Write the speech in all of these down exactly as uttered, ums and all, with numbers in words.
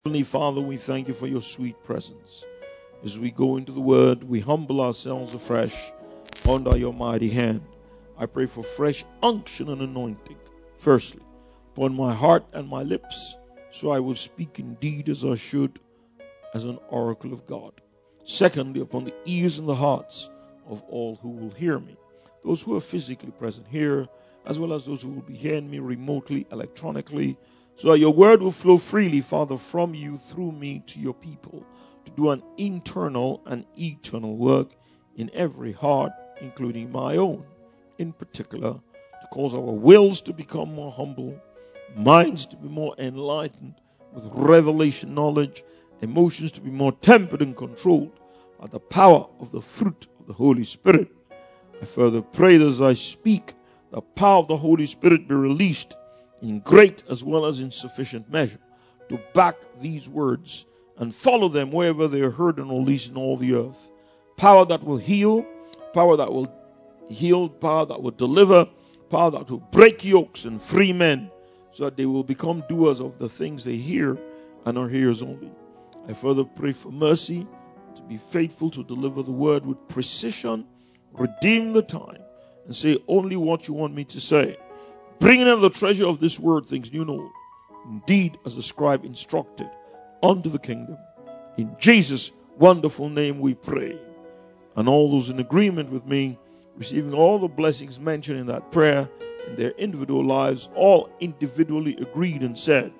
Heavenly Father, we thank you for your sweet presence. As we go into the word, we humble ourselves afresh under your mighty hand. I pray for fresh unction and anointing. Firstly, upon my heart and my lips, so I will speak indeed as I should, as an oracle of God. Secondly, upon the ears and the hearts of all who will hear me, those who are physically present here, as well as those who will be hearing me remotely, electronically, so that your word will flow freely, Father, from you through me to your people, to do an internal and eternal work in every heart, including my own, in particular, to cause our wills to become more humble, minds to be more enlightened with revelation knowledge, emotions to be more tempered and controlled by the power of the fruit of the Holy Spirit. I further pray that as I speak, the power of the Holy Spirit be released in great as well as in sufficient measure to back these words and follow them wherever they are heard and released in all the earth. Power that will heal, power that will heal, power that will deliver, power that will break yokes and free men so that they will become doers of the things they hear and are hearers only. I further pray for mercy to be faithful to deliver the word with precision, redeem the time, and say only what you want me to say. Bringing in the treasure of this word, things new and old, indeed as the scribe instructed, unto the kingdom. In Jesus' wonderful name we pray. And all those in agreement with me, receiving all the blessings mentioned in that prayer in their individual lives, all individually agreed and said,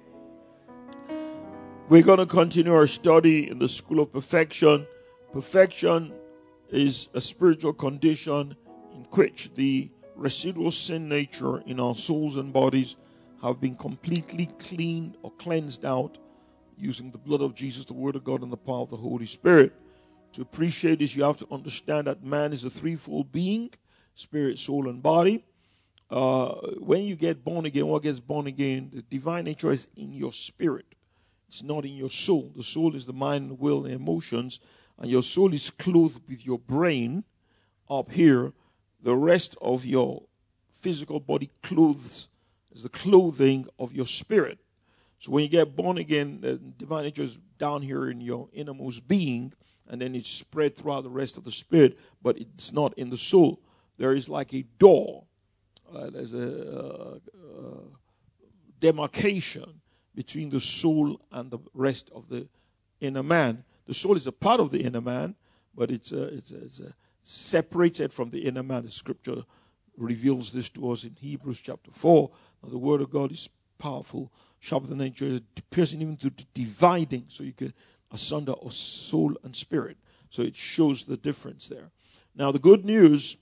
we're going to continue our study in the School of Perfection. Perfection is a spiritual condition in which the residual sin nature in our souls and bodies have been completely cleaned or cleansed out using the blood of Jesus, the Word of God, and the power of the Holy Spirit. To appreciate this, you have to understand that man is a threefold being: spirit, soul, and body. Uh, when you get born again, what gets born again? The divine nature is in your spirit. It's not in your soul. The soul is the mind, the will, and emotions, and your soul is clothed with your brain up here. The rest of your physical body clothes is the clothing of your spirit. So when you get born again, the divine nature is down here in your innermost being, and then it's spread throughout the rest of the spirit, but it's not in the soul. There is like a door. Uh, there's a uh, uh, demarcation between the soul and the rest of the inner man. The soul is a part of the inner man, but it's a, it's a, it's a separated from the inner man. The scripture reveals this to us in Hebrews chapter four. Now, the word of God is powerful, sharper than any two-edged, piercing even to the dividing, so you can asunder of soul and spirit. So it shows the difference there. Now, the good news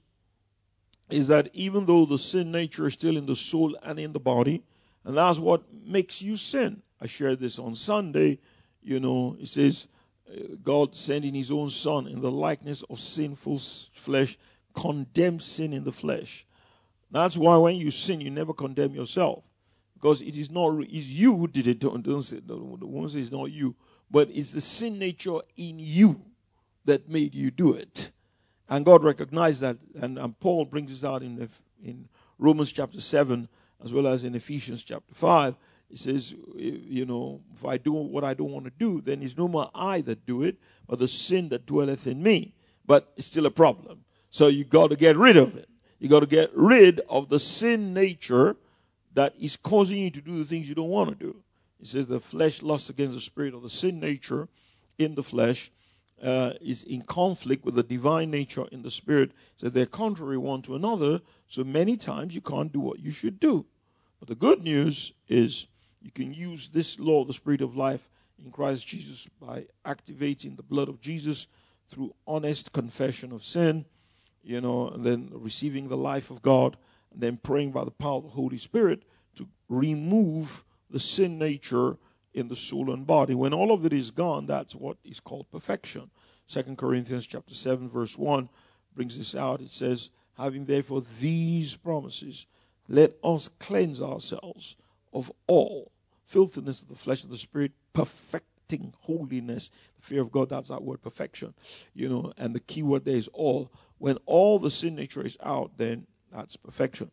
is that even though the sin nature is still in the soul and in the body, and that's what makes you sin. I shared this on Sunday. You know, it says, God sending his own son in the likeness of sinful flesh, condemned sin in the flesh. That's why when you sin, you never condemn yourself. Because it is not it's you who did it. Don't, don't say, don't say it's not you. But it's the sin nature in you that made you do it. And God recognized that. And, and Paul brings this out in, the, in Romans chapter seven, as well as in Ephesians chapter five. He says, you know, if I do what I don't want to do, then it's no more I that do it, but the sin that dwelleth in me. But it's still a problem. So you got to get rid of it. You got to get rid of the sin nature that is causing you to do the things you don't want to do. He says the flesh lusts against the spirit, of the sin nature in the flesh uh, is in conflict with the divine nature in the spirit. So they're contrary one to another. So many times you can't do what you should do. But the good news is you can use this law of the Spirit of life in Christ Jesus by activating the blood of Jesus through honest confession of sin, you know, and then receiving the life of God, and then praying by the power of the Holy Spirit to remove the sin nature in the soul and body. When all of it is gone, that's what is called perfection. Second Corinthians chapter seven, verse one brings this out. It says, having therefore these promises, let us cleanse ourselves of all filthiness of the flesh and the spirit, perfecting holiness. The fear of God, that's that word, perfection. You know, and the key word there is all. When all the sin nature is out, then that's perfection.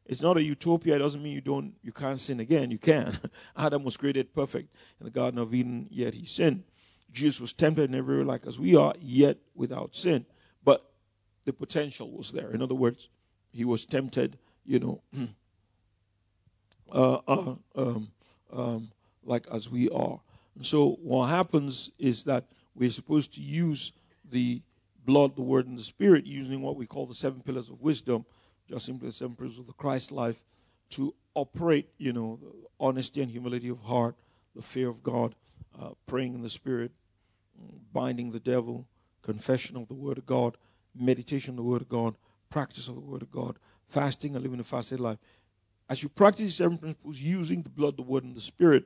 It's not a utopia. It doesn't mean you don't, you can't sin again. You can. Adam was created perfect in the Garden of Eden, yet he sinned. Jesus was tempted in every way like as we are, yet without sin. But the potential was there. In other words, he was tempted, you know, uh, uh, um, um, like as we are. And so what happens is that we're supposed to use the blood, the word, and the spirit, using what we call the seven pillars of wisdom, just simply the seven pillars of the Christ life, to operate, you know, the honesty and humility of heart, the fear of God, uh, praying in the spirit, binding the devil, confession of the word of God, meditation of the word of God, practice of the word of God, fasting and living a fasted life. As you practice these seven principles using the blood, the word, and the spirit,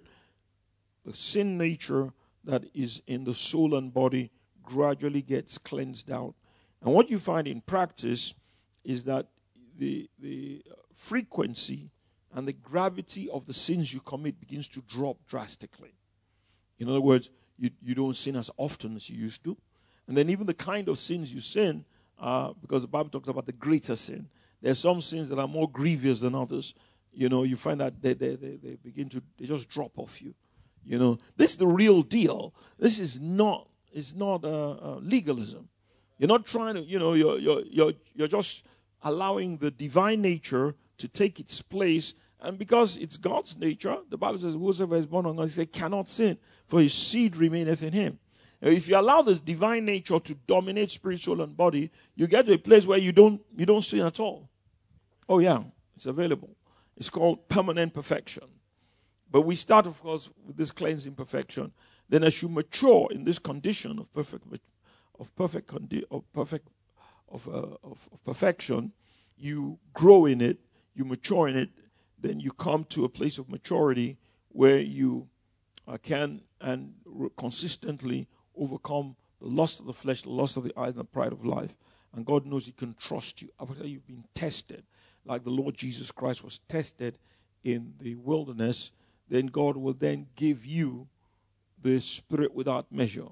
the sin nature that is in the soul and body gradually gets cleansed out. And what you find in practice is that the the frequency and the gravity of the sins you commit begins to drop drastically. In other words, you, you don't sin as often as you used to. And then even the kind of sins you sin, uh, because the Bible talks about the greater sin. There are some sins that are more grievous than others. You know, you find that they, they, they, they begin to, they just drop off you. You know, this is the real deal. This is not, it's not uh, uh, legalism. You're not trying to, you know, you're, you're, you're, you're just allowing the divine nature to take its place. And because it's God's nature, the Bible says, whosoever is born on God, he said, cannot sin, for his seed remaineth in him. If you allow this divine nature to dominate spirit, soul, and body, you get to a place where you don't you don't sin at all. Oh yeah, it's available. It's called permanent perfection. But we start, of course, with this cleansing perfection. Then, as you mature in this condition of perfect, of perfect, condi- of perfect, of, uh, of of perfection, you grow in it, you mature in it. Then you come to a place of maturity where you uh, can and re- consistently overcome the lust of the flesh, the lust of the eyes, and the pride of life. And God knows he can trust you after you've been tested, like the Lord Jesus Christ was tested in the wilderness. Then God will then give you the Spirit without measure.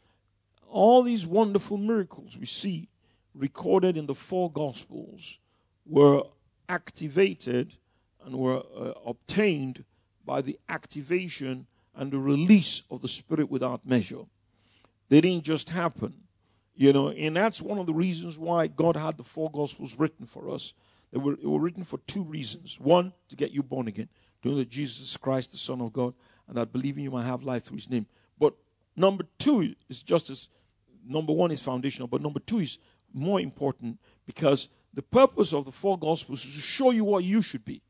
All these wonderful miracles we see recorded in the four Gospels were activated and were uh, obtained by the activation and the release of the Spirit without measure. They didn't just happen, you know, and that's one of the reasons why God had the four Gospels written for us. They were, they were written for two reasons. One, to get you born again, to know that Jesus Christ, the Son of God, and that believing you might have life through his name. But number two is just as, number one is foundational, but number two is more important, because the purpose of the four Gospels is to show you what you should be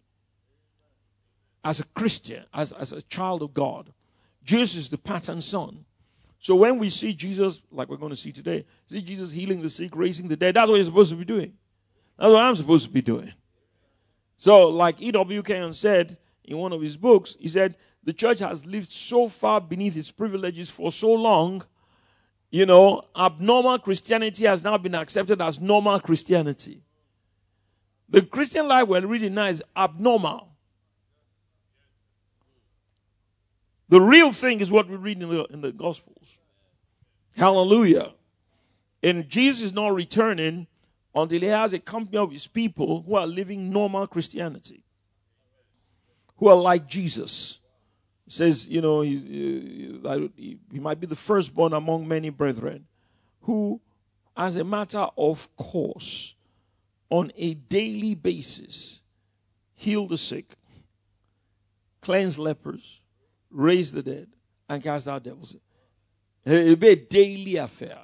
as a Christian, as, as a child of God. Jesus is the pattern son. So when we see Jesus, like we're going to see today, see Jesus healing the sick, raising the dead, that's what he's supposed to be doing. That's what I'm supposed to be doing. So like E W Kenyon said in one of his books, he said, the church has lived so far beneath its privileges for so long, you know, abnormal Christianity has now been accepted as normal Christianity. The Christian life we're reading now is abnormal. The real thing is what we read in the, in the Gospels. Hallelujah. And Jesus is not returning until he has a company of his people who are living normal Christianity, who are like Jesus. He says, you know, he, he, he might be the firstborn among many brethren, who, as a matter of course, on a daily basis, heal the sick, cleanse lepers, raise the dead, and cast out devils. It'll be a daily affair.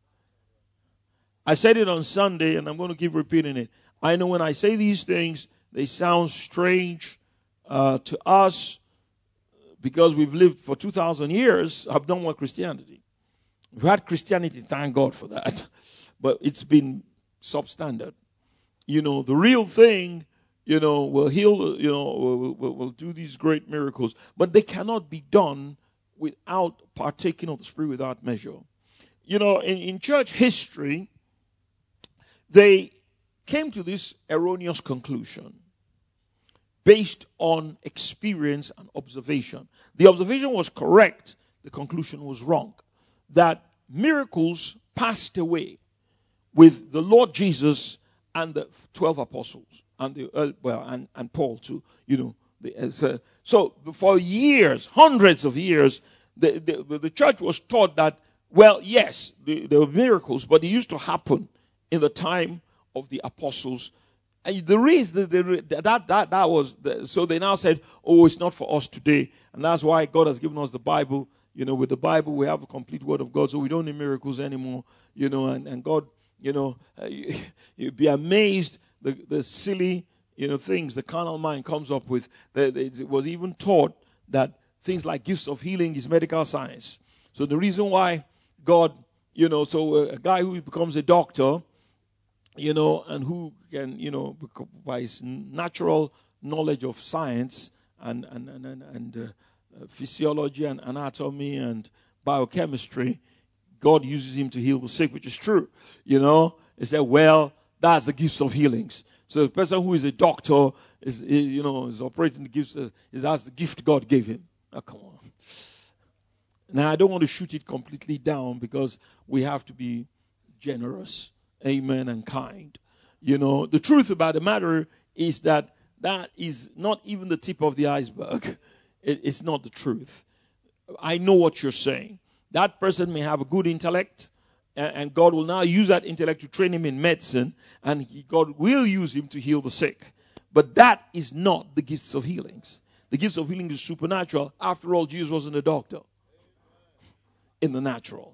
I said it on Sunday, and I'm going to keep repeating it. I know when I say these things, they sound strange uh, to us because we've lived for two thousand years abnormal Christianity. We've had Christianity, thank God for that, but it's been substandard. You know, the real thing, you know, will heal, you know, will, will, will do these great miracles. But they cannot be done without partaking of the Spirit without measure. You know, in, in church history, they came to this erroneous conclusion based on experience and observation. The observation was correct. The conclusion was wrong. That miracles passed away with the Lord Jesus and the twelve apostles. and the uh, well, and, and Paul too. You know, the, uh, so, so for years, hundreds of years, the, the, the church was taught that, well, yes, there were miracles, but it used to happen in the time of the apostles. And the reason that that that, that was the, so they now said, oh, it's not for us today, and that's why God has given us the Bible. You know, with the Bible, we have a complete Word of God, so we don't need miracles anymore. You know, and, and God, you know, uh, you, you'd be amazed the the silly, you know, things the carnal mind comes up with. That it was even taught that things like gifts of healing is medical science. So the reason why God, you know, so a guy who becomes a doctor, you know, and who can, you know, by his natural knowledge of science and and and and, and uh, physiology and anatomy and biochemistry, God uses him to heal the sick, which is true. You know, he said, well, that's the gifts of healings. So the person who is a doctor is, you know, is operating the gifts. Uh, is that's the gift God gave him. Oh, come on. Now I don't want to shoot it completely down because we have to be generous. Amen, and kind. You know, the truth about the matter is that that is not even the tip of the iceberg. It, it's not the truth. I know what you're saying. That person may have a good intellect, and, and God will now use that intellect to train him in medicine, and he, God will use him to heal the sick. But that is not the gifts of healings. The gifts of healing is supernatural. After all, Jesus wasn't a doctor in the natural.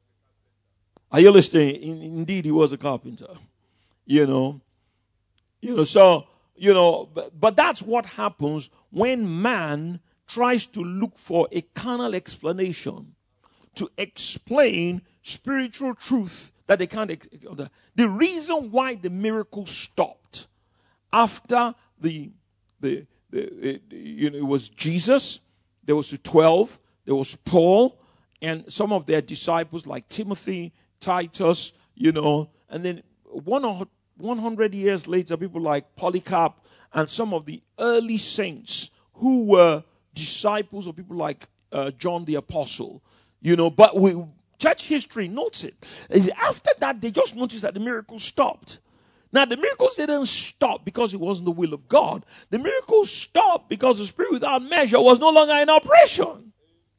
Are you listening? In, indeed, he was a carpenter. You know. You know, so, you know, but, but that's what happens when man tries to look for a carnal explanation to explain spiritual truth that they can't. The reason why the miracle stopped after the, the, the it, you know, it was Jesus, there was the twelve, there was Paul, and some of their disciples like Timothy, Titus, you know, and then one hundred years later, people like Polycarp and some of the early saints who were disciples of people like uh, John the Apostle, you know, but we, church history notes it. After that, they just noticed that the miracles stopped. Now, the miracles didn't stop because it wasn't the will of God. The miracles stopped because the spirit without measure was no longer in operation.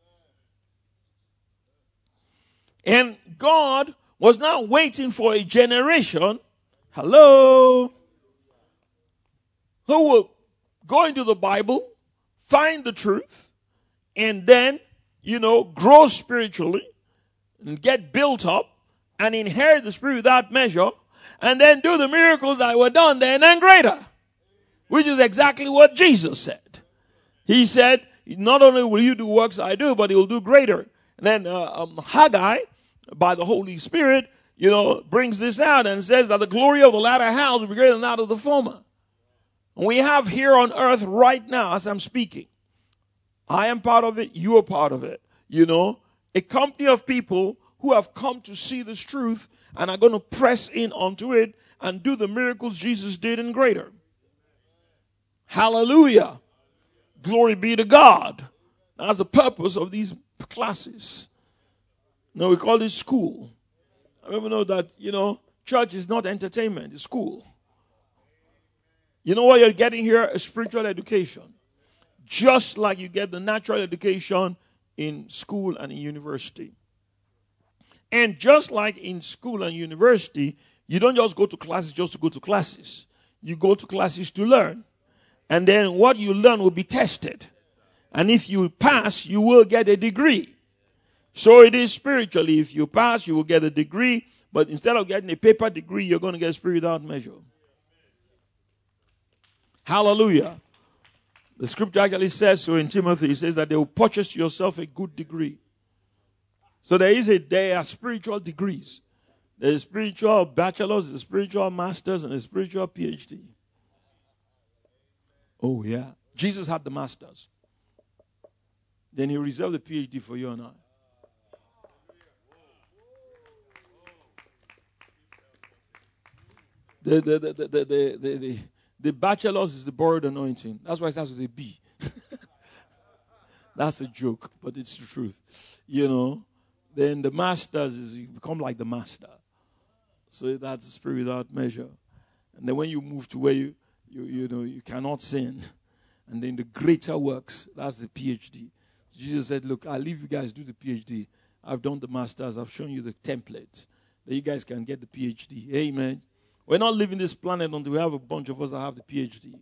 And God was now waiting for a generation, hello, who will go into the Bible, find the truth, and then, you know, grow spiritually and get built up and inherit the spirit without measure, and then do the miracles that were done there and then greater, which is exactly what Jesus said. He said, not only will you do works I do, but he will do greater. And then uh, um, Haggai, by the Holy Spirit, you know, brings this out and says that the glory of the latter house will be greater than that of the former. And we have here on earth right now, as I'm speaking, I am part of it, you are part of it, you know, a company of people who have come to see this truth and are going to press in onto it and do the miracles Jesus did and greater. Hallelujah. Glory be to God. That's the purpose of these classes. No, we call it school. I ever know that, you know, church is not entertainment, it's school. You know what you're getting here? A spiritual education. Just like you get the natural education in school and in university. And just like in school and university, you don't just go to classes just to go to classes. You go to classes to learn. And then what you learn will be tested. And if you pass, you will get a degree. So it is spiritually. If you pass, you will get a degree. But instead of getting a paper degree, you're going to get a spirit without measure. Hallelujah. The scripture actually says so in Timothy. It says that they will purchase yourself a good degree. So there is a, there are spiritual degrees. There is spiritual bachelors, there's spiritual masters, and a spiritual P H D. Oh, yeah. Jesus had the masters. Then he reserved the P H D for you and I. The, the, the, the, the, the, the, the bachelor's is the borrowed anointing. That's why it starts with a B. That's a joke, but it's the truth. You know, then the master's is you become like the master. So that's the spirit without measure. And then when you move to where you, You, you know, you cannot sin. And then the greater works, that's the PhD. So Jesus said, look, I'll leave you guys do the PhD. I've done the masters. I've shown you the template. That you guys can get the PhD. Amen. We're not leaving this planet until we have a bunch of us that have the PhD.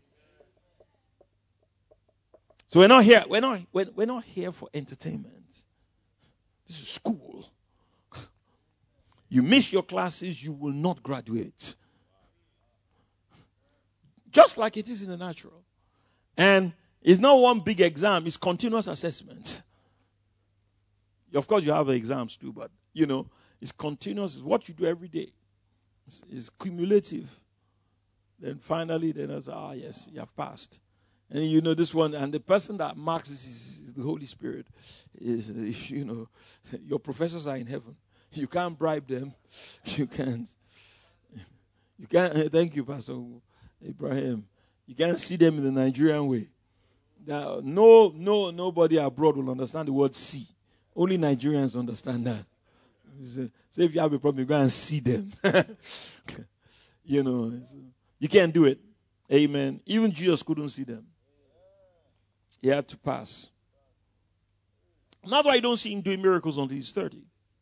So we're not here. We're not, we're, we're not here for entertainment. This is school. You miss your classes, you will not graduate. Just like it is in the natural. And it's not one big exam, it's continuous assessment. Of course, you have exams too, but, you know, it's continuous. It's what you do every day. It's, it's cumulative. Then finally, then I say, ah, yes, you have passed. And you know this one, and the person that marks this is, is the Holy Spirit. Is, you know, your professors are in heaven. You can't bribe them. You can't. You can't. Thank you, Pastor Ibrahim. You can't see them in the Nigerian way. Now, no, no, nobody abroad will understand the word see. Only Nigerians understand that. So if you have a problem, you go and see them. You know, you can't do it. Amen. Even Jesus couldn't see them. He had to pass. And that's why you don't see him doing miracles until he's thirty.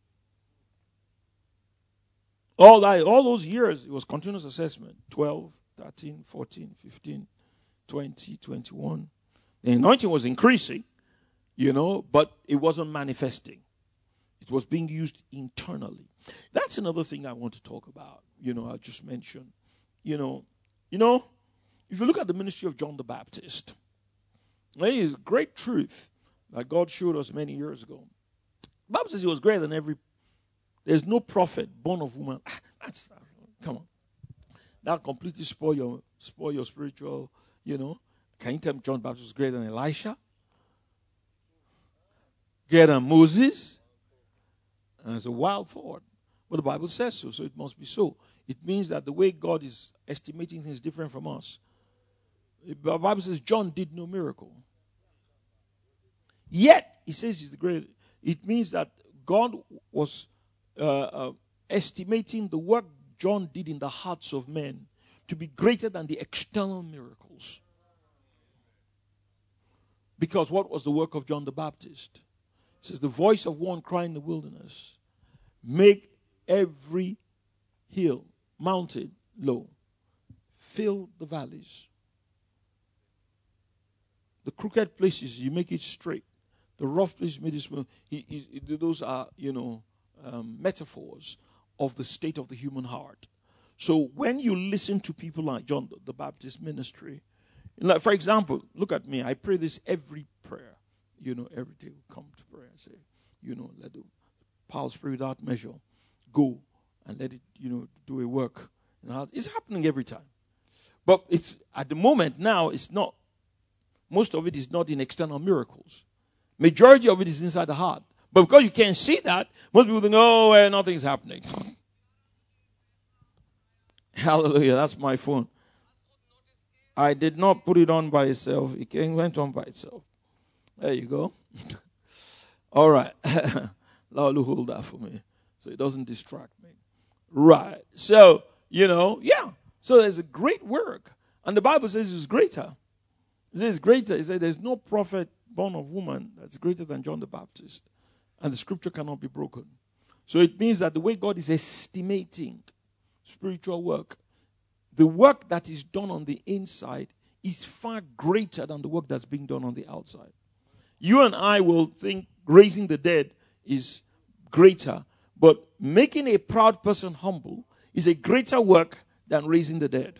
All that, all those years, it was continuous assessment. twelve, thirteen, fourteen, fifteen, twenty, twenty-one. The anointing was increasing, you know, but it wasn't manifesting. It was being used internally. That's another thing I want to talk about. You know, I just mentioned. You know, you know, if you look at the ministry of John the Baptist, there is great truth that God showed us many years ago. The Bible says he was greater than every. There's no prophet born of woman. That's, come on. That completely spoil your spoil your spiritual, you know. Can you tell me John the Baptist was greater than Elisha? Greater than Moses? And it's a wild thought. But the Bible says so, so it must be so. It means that the way God is estimating things is different from us. The Bible says John did no miracle. Yet, he says he's the great. It means that God was uh, uh, estimating the work John did in the hearts of men to be greater than the external miracles. Because what was the work of John the Baptist? It says, the voice of one crying in the wilderness, make every hill, mountain, low. Fill the valleys. The crooked places, you make it straight. The rough places, you make it smooth. He, he, those are, you know, um, metaphors of the state of the human heart. So when you listen to people like John the Baptist ministry, like for example, look at me. I pray this every prayer. You know, every day we come to prayer and say, you know, let the power of spirit without measure go and let it, you know, do a work. It's happening every time. But it's at the moment now, it's not. Most of it is not in external miracles. Majority of it is inside the heart. But because you can't see that, most people think, oh, well, nothing's happening. Hallelujah, that's my phone. I did not put it on by itself. It came, went on by itself. There you go. All right. Lord, hold that for me so it doesn't distract me. Right. So, you know, yeah. So there's a great work. And the Bible says it's greater. It says greater. It says there's no prophet born of woman that's greater than John the Baptist. And the scripture cannot be broken. So it means that the way God is estimating spiritual work, the work that is done on the inside is far greater than the work that's being done on the outside. You and I will think raising the dead is greater, but making a proud person humble is a greater work than raising the dead.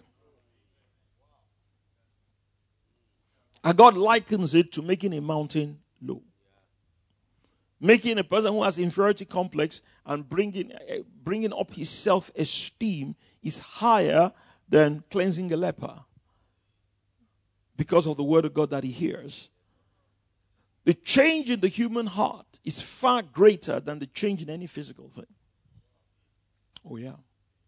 And God likens it to making a mountain low. Making a person who has inferiority complex and bringing, uh, bringing up his self-esteem is higher than cleansing a leper because of the word of God that he hears. The change in the human heart is far greater than the change in any physical thing. Oh, yeah.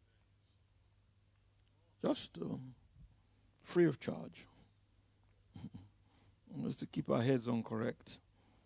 Just um, free of charge. Just to keep our heads on correct.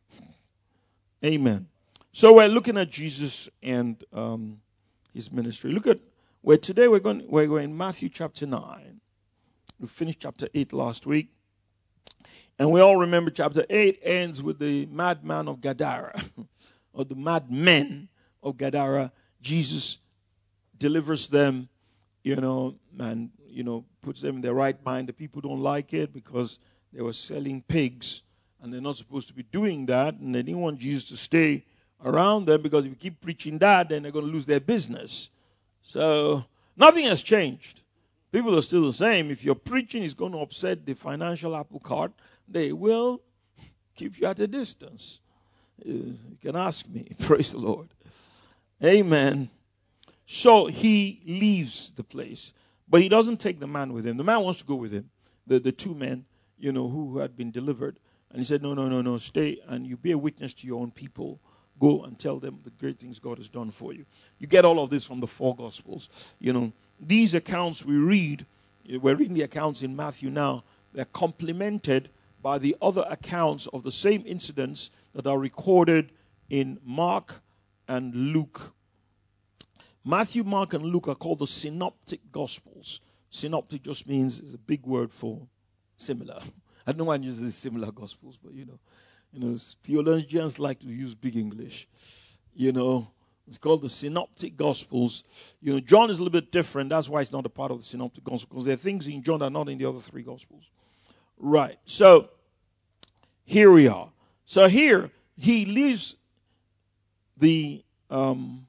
Amen. So we're looking at Jesus and um, his ministry. Look at where today we're going. We're going in Matthew chapter nine. We finished chapter eight last week. And we all remember chapter eight ends with the madman of Gadara, or the madmen of Gadara. Jesus delivers them, you know, and, you know, puts them in their right mind. The people don't like it because they were selling pigs, and they're not supposed to be doing that. And they didn't want Jesus to stay around them because if you keep preaching that, then they're going to lose their business. So nothing has changed. People are still the same. If your preaching is going to upset the financial apple cart, they will keep you at a distance. You can ask me. Praise the Lord. Amen. So he leaves the place, but he doesn't take the man with him. The man wants to go with him, the, the two men, you know, who had been delivered. And he said, no, no, no, no, stay and you be a witness to your own people. Go and tell them the great things God has done for you. You get all of this from the four Gospels. You know, these accounts we read, we're reading the accounts in Matthew now, they're complemented by the other accounts of the same incidents that are recorded in Mark and Luke. Matthew, Mark, and Luke are called the synoptic Gospels. Synoptic just means, it's a big word for similar. I don't know why I'm using similar Gospels, but you know, you know, theologians like to use big English. You know, it's called the synoptic Gospels. You know, John is a little bit different. That's why it's not a part of the synoptic Gospels, because there are things in John that are not in the other three Gospels. Right. So, here we are. So here, he leaves the um,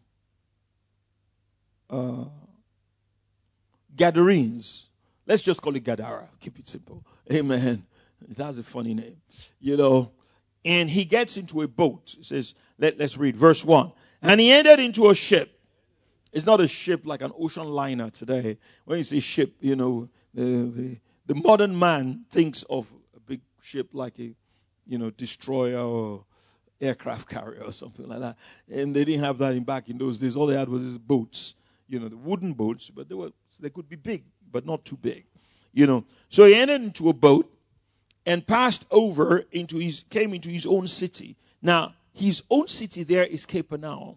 uh, Gadarenes. Let's just call it Gadara. Keep it simple. Amen. It has a funny name. You know, and he gets into a boat. It says, let, let's read verse one. And he entered into a ship. It's not a ship like an ocean liner today. When you say ship, you know, the, the, the modern man thinks of a big ship like a, you know, destroyer or aircraft carrier or something like that. And they didn't have that in back in those days. All they had was these boats, you know, the wooden boats, but they were they could be big, but not too big, you know. So he entered into a boat and passed over into his, came into his own city. Now, his own city there is Capernaum.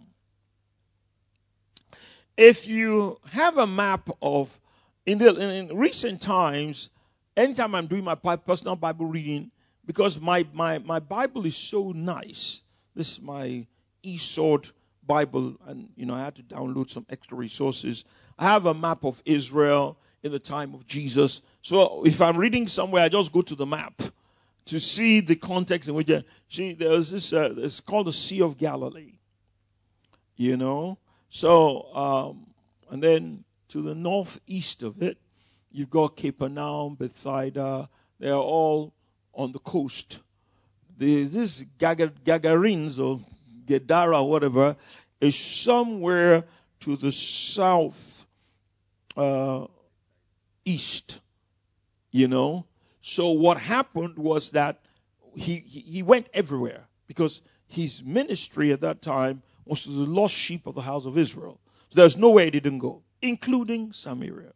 If you have a map of, in, the, in recent times, anytime I'm doing my personal Bible reading, because my, my, my Bible is so nice, this is my eSword Bible, and you know I had to download some extra resources. I have a map of Israel in the time of Jesus. So if I'm reading somewhere, I just go to the map to see the context in which I, see there's this. Uh, it's called the Sea of Galilee. You know, so um, and then to the northeast of it, you've got Capernaum, Bethsaida. They are all on the coast. The, this Gagarenes or Gadara, whatever, is somewhere to the south uh, east. You know, so what happened was that he, he he went everywhere because his ministry at that time was to the lost sheep of the house of Israel. So there's nowhere he didn't go, including Samaria.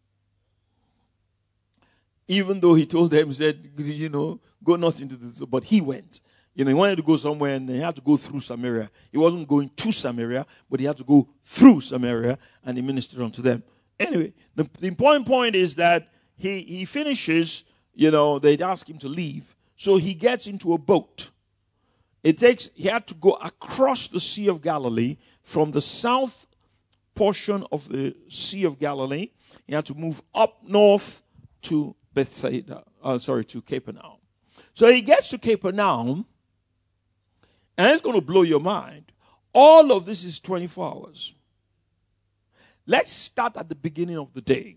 Even though he told them, he said, you know, go not into this, but he went. You know, he wanted to go somewhere and he had to go through Samaria. He wasn't going to Samaria, but he had to go through Samaria and he ministered unto them. Anyway, the, the important point is that he, he finishes, you know, they'd ask him to leave. So he gets into a boat. It takes, he had to go across the Sea of Galilee from the south portion of the Sea of Galilee. He had to move up north to Bethsaida, uh, sorry, to Capernaum. So he gets to Capernaum, and it's going to blow your mind. All of this is twenty-four hours. Let's start at the beginning of the day.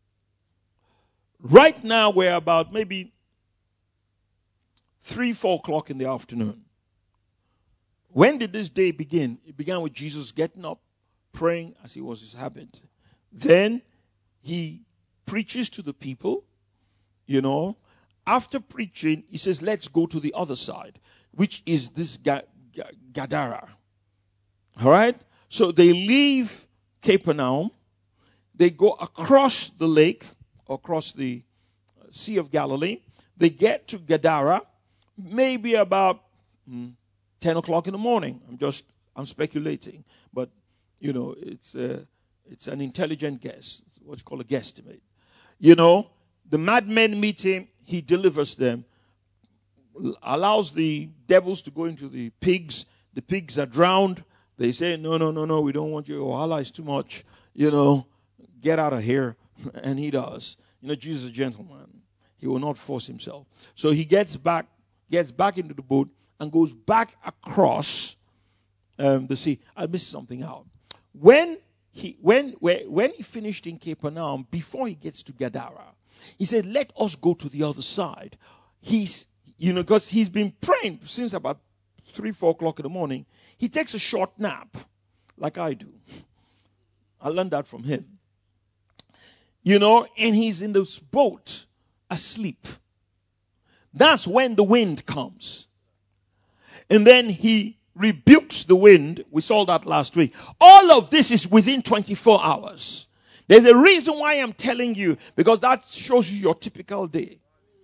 Right now, we're about maybe three, four o'clock in the afternoon. When did this day begin? It began with Jesus getting up, praying as he was his habit. Then he preaches to the people, you know. After preaching, he says, let's go to the other side, which is this Ga- Ga- Gadara. All right? So they leave Capernaum. They go across the lake, across the Sea of Galilee. They get to Gadara, maybe about hmm, ten o'clock in the morning. I'm just, I'm speculating. But, you know, it's, uh, it's an intelligent guess. It's what you call a guesstimate. You know, The madmen meet him. He delivers them. Allows the devils to go into the pigs. The pigs are drowned. They say, no, no, no, no, we don't want you. Allah is too much. You know, get out of here. And he does. You know, Jesus is a gentleman. He will not force himself. So he gets back, gets back into the boat and goes back across um, the sea. I missed something out. When he when when he finished in Capernaum, before he gets to Gadara, he said, let us go to the other side. He's, you know, because he's been praying since about three, four o'clock in the morning. He takes a short nap, like I do. I learned that from him. You know, and he's in this boat asleep. That's when the wind comes. And then he rebukes the wind. We saw that last week. All of this is within twenty-four hours. There's a reason why I'm telling you, because that shows you your typical day.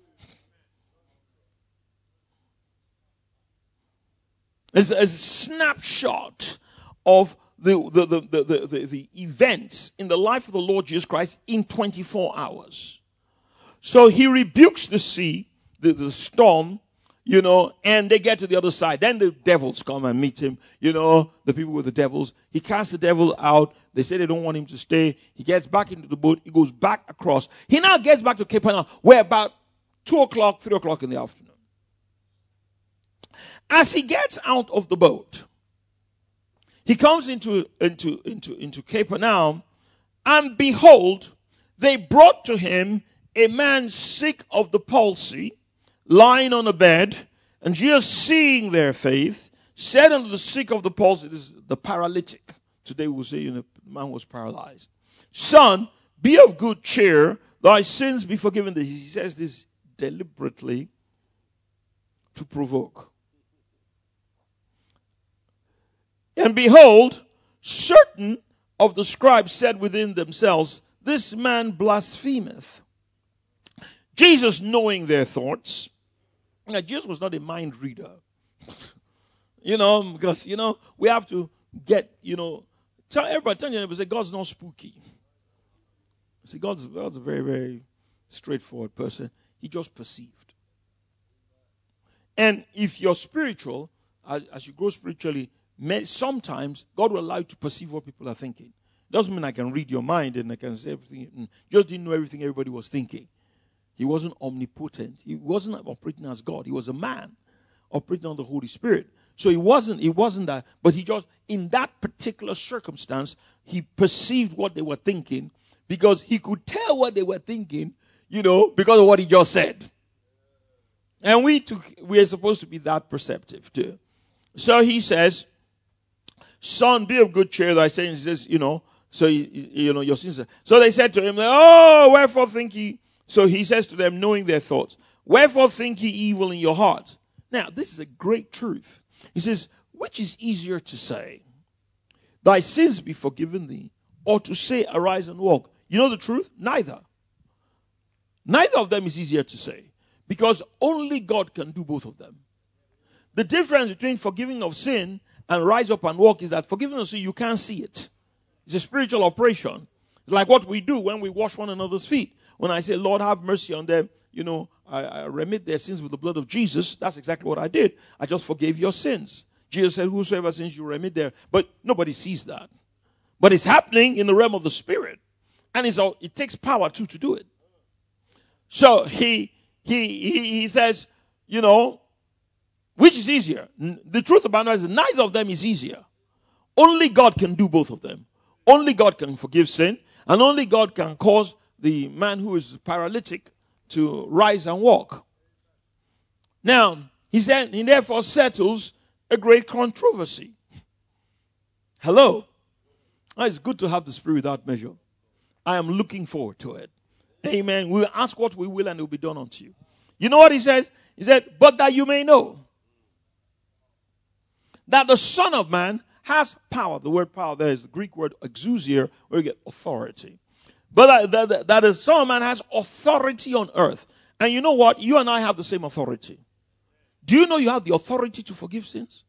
It's a snapshot of the, the, the, the, the, the, the events in the life of the Lord Jesus Christ in twenty-four hours. So he rebukes the sea, the, the storm, you know, and they get to the other side. Then the devils come and meet him, you know, the people with the devils. He casts the devil out. They say they don't want him to stay. He gets back into the boat. He goes back across. He now gets back to Capernaum, where about two o'clock, three o'clock in the afternoon. As he gets out of the boat, he comes into, into, into, into Capernaum, and behold, they brought to him a man sick of the palsy, lying on a bed, and Jesus, seeing their faith, said unto the sick of the palsy, this is the paralytic. Today we'll say, you know, the man was paralyzed. Son, be of good cheer, thy sins be forgiven thee. He says this deliberately to provoke. And behold, certain of the scribes said within themselves, this man blasphemeth. Jesus, knowing their thoughts, now Jesus was not a mind reader. You know, because, you know, we have to get, you know, tell everybody, tell your neighbor, say, God's not spooky. See, God's, God's a very, very straightforward person. He just perceived. And if you're spiritual, as, as you grow spiritually, sometimes God will allow you to perceive what people are thinking. Doesn't mean I can read your mind and I can say everything. Just didn't know everything everybody was thinking. He wasn't omnipotent. He wasn't operating as God. He was a man operating on the Holy Spirit. So he wasn't, he wasn't that, but he just, in that particular circumstance, he perceived what they were thinking because he could tell what they were thinking, you know, because of what he just said. And we took, we are supposed to be that perceptive too. So he says, son, be of good cheer, thy sins. He says, you know, so, you, you know, your sins. Are. So they said to him, oh, wherefore think ye? So he says to them, knowing their thoughts, wherefore think ye evil in your heart? Now, this is a great truth. He says, which is easier to say, thy sins be forgiven thee, or to say, arise and walk? You know the truth? Neither. Neither of them is easier to say, because only God can do both of them. The difference between forgiving of sin and rise up and walk is that forgiving of sin, you can't see it. It's a spiritual operation. It's like what we do when we wash one another's feet. When I say, Lord, have mercy on them, you know, I, I remit their sins with the blood of Jesus. That's exactly what I did. I just forgave your sins. Jesus said, whosoever sins you remit there. But nobody sees that. But it's happening in the realm of the Spirit. And it's all, it takes power too to do it. So he, he, he, he says, you know, which is easier? The truth about it is neither of them is easier. Only God can do both of them. Only God can forgive sin. And only God can cause the man who is paralytic to rise and walk. Now, he said, he therefore settles a great controversy. Hello. Oh, it's good to have the Spirit without measure. I am looking forward to it. Amen. We will ask what we will and it will be done unto you. You know what he said? He said, but that you may know that the Son of Man has power. The word power there is the Greek word exousia, where you get authority. But that, that, that the Son of Man has authority on earth. And you know what? You and I have the same authority. Do you know you have the authority to forgive sins?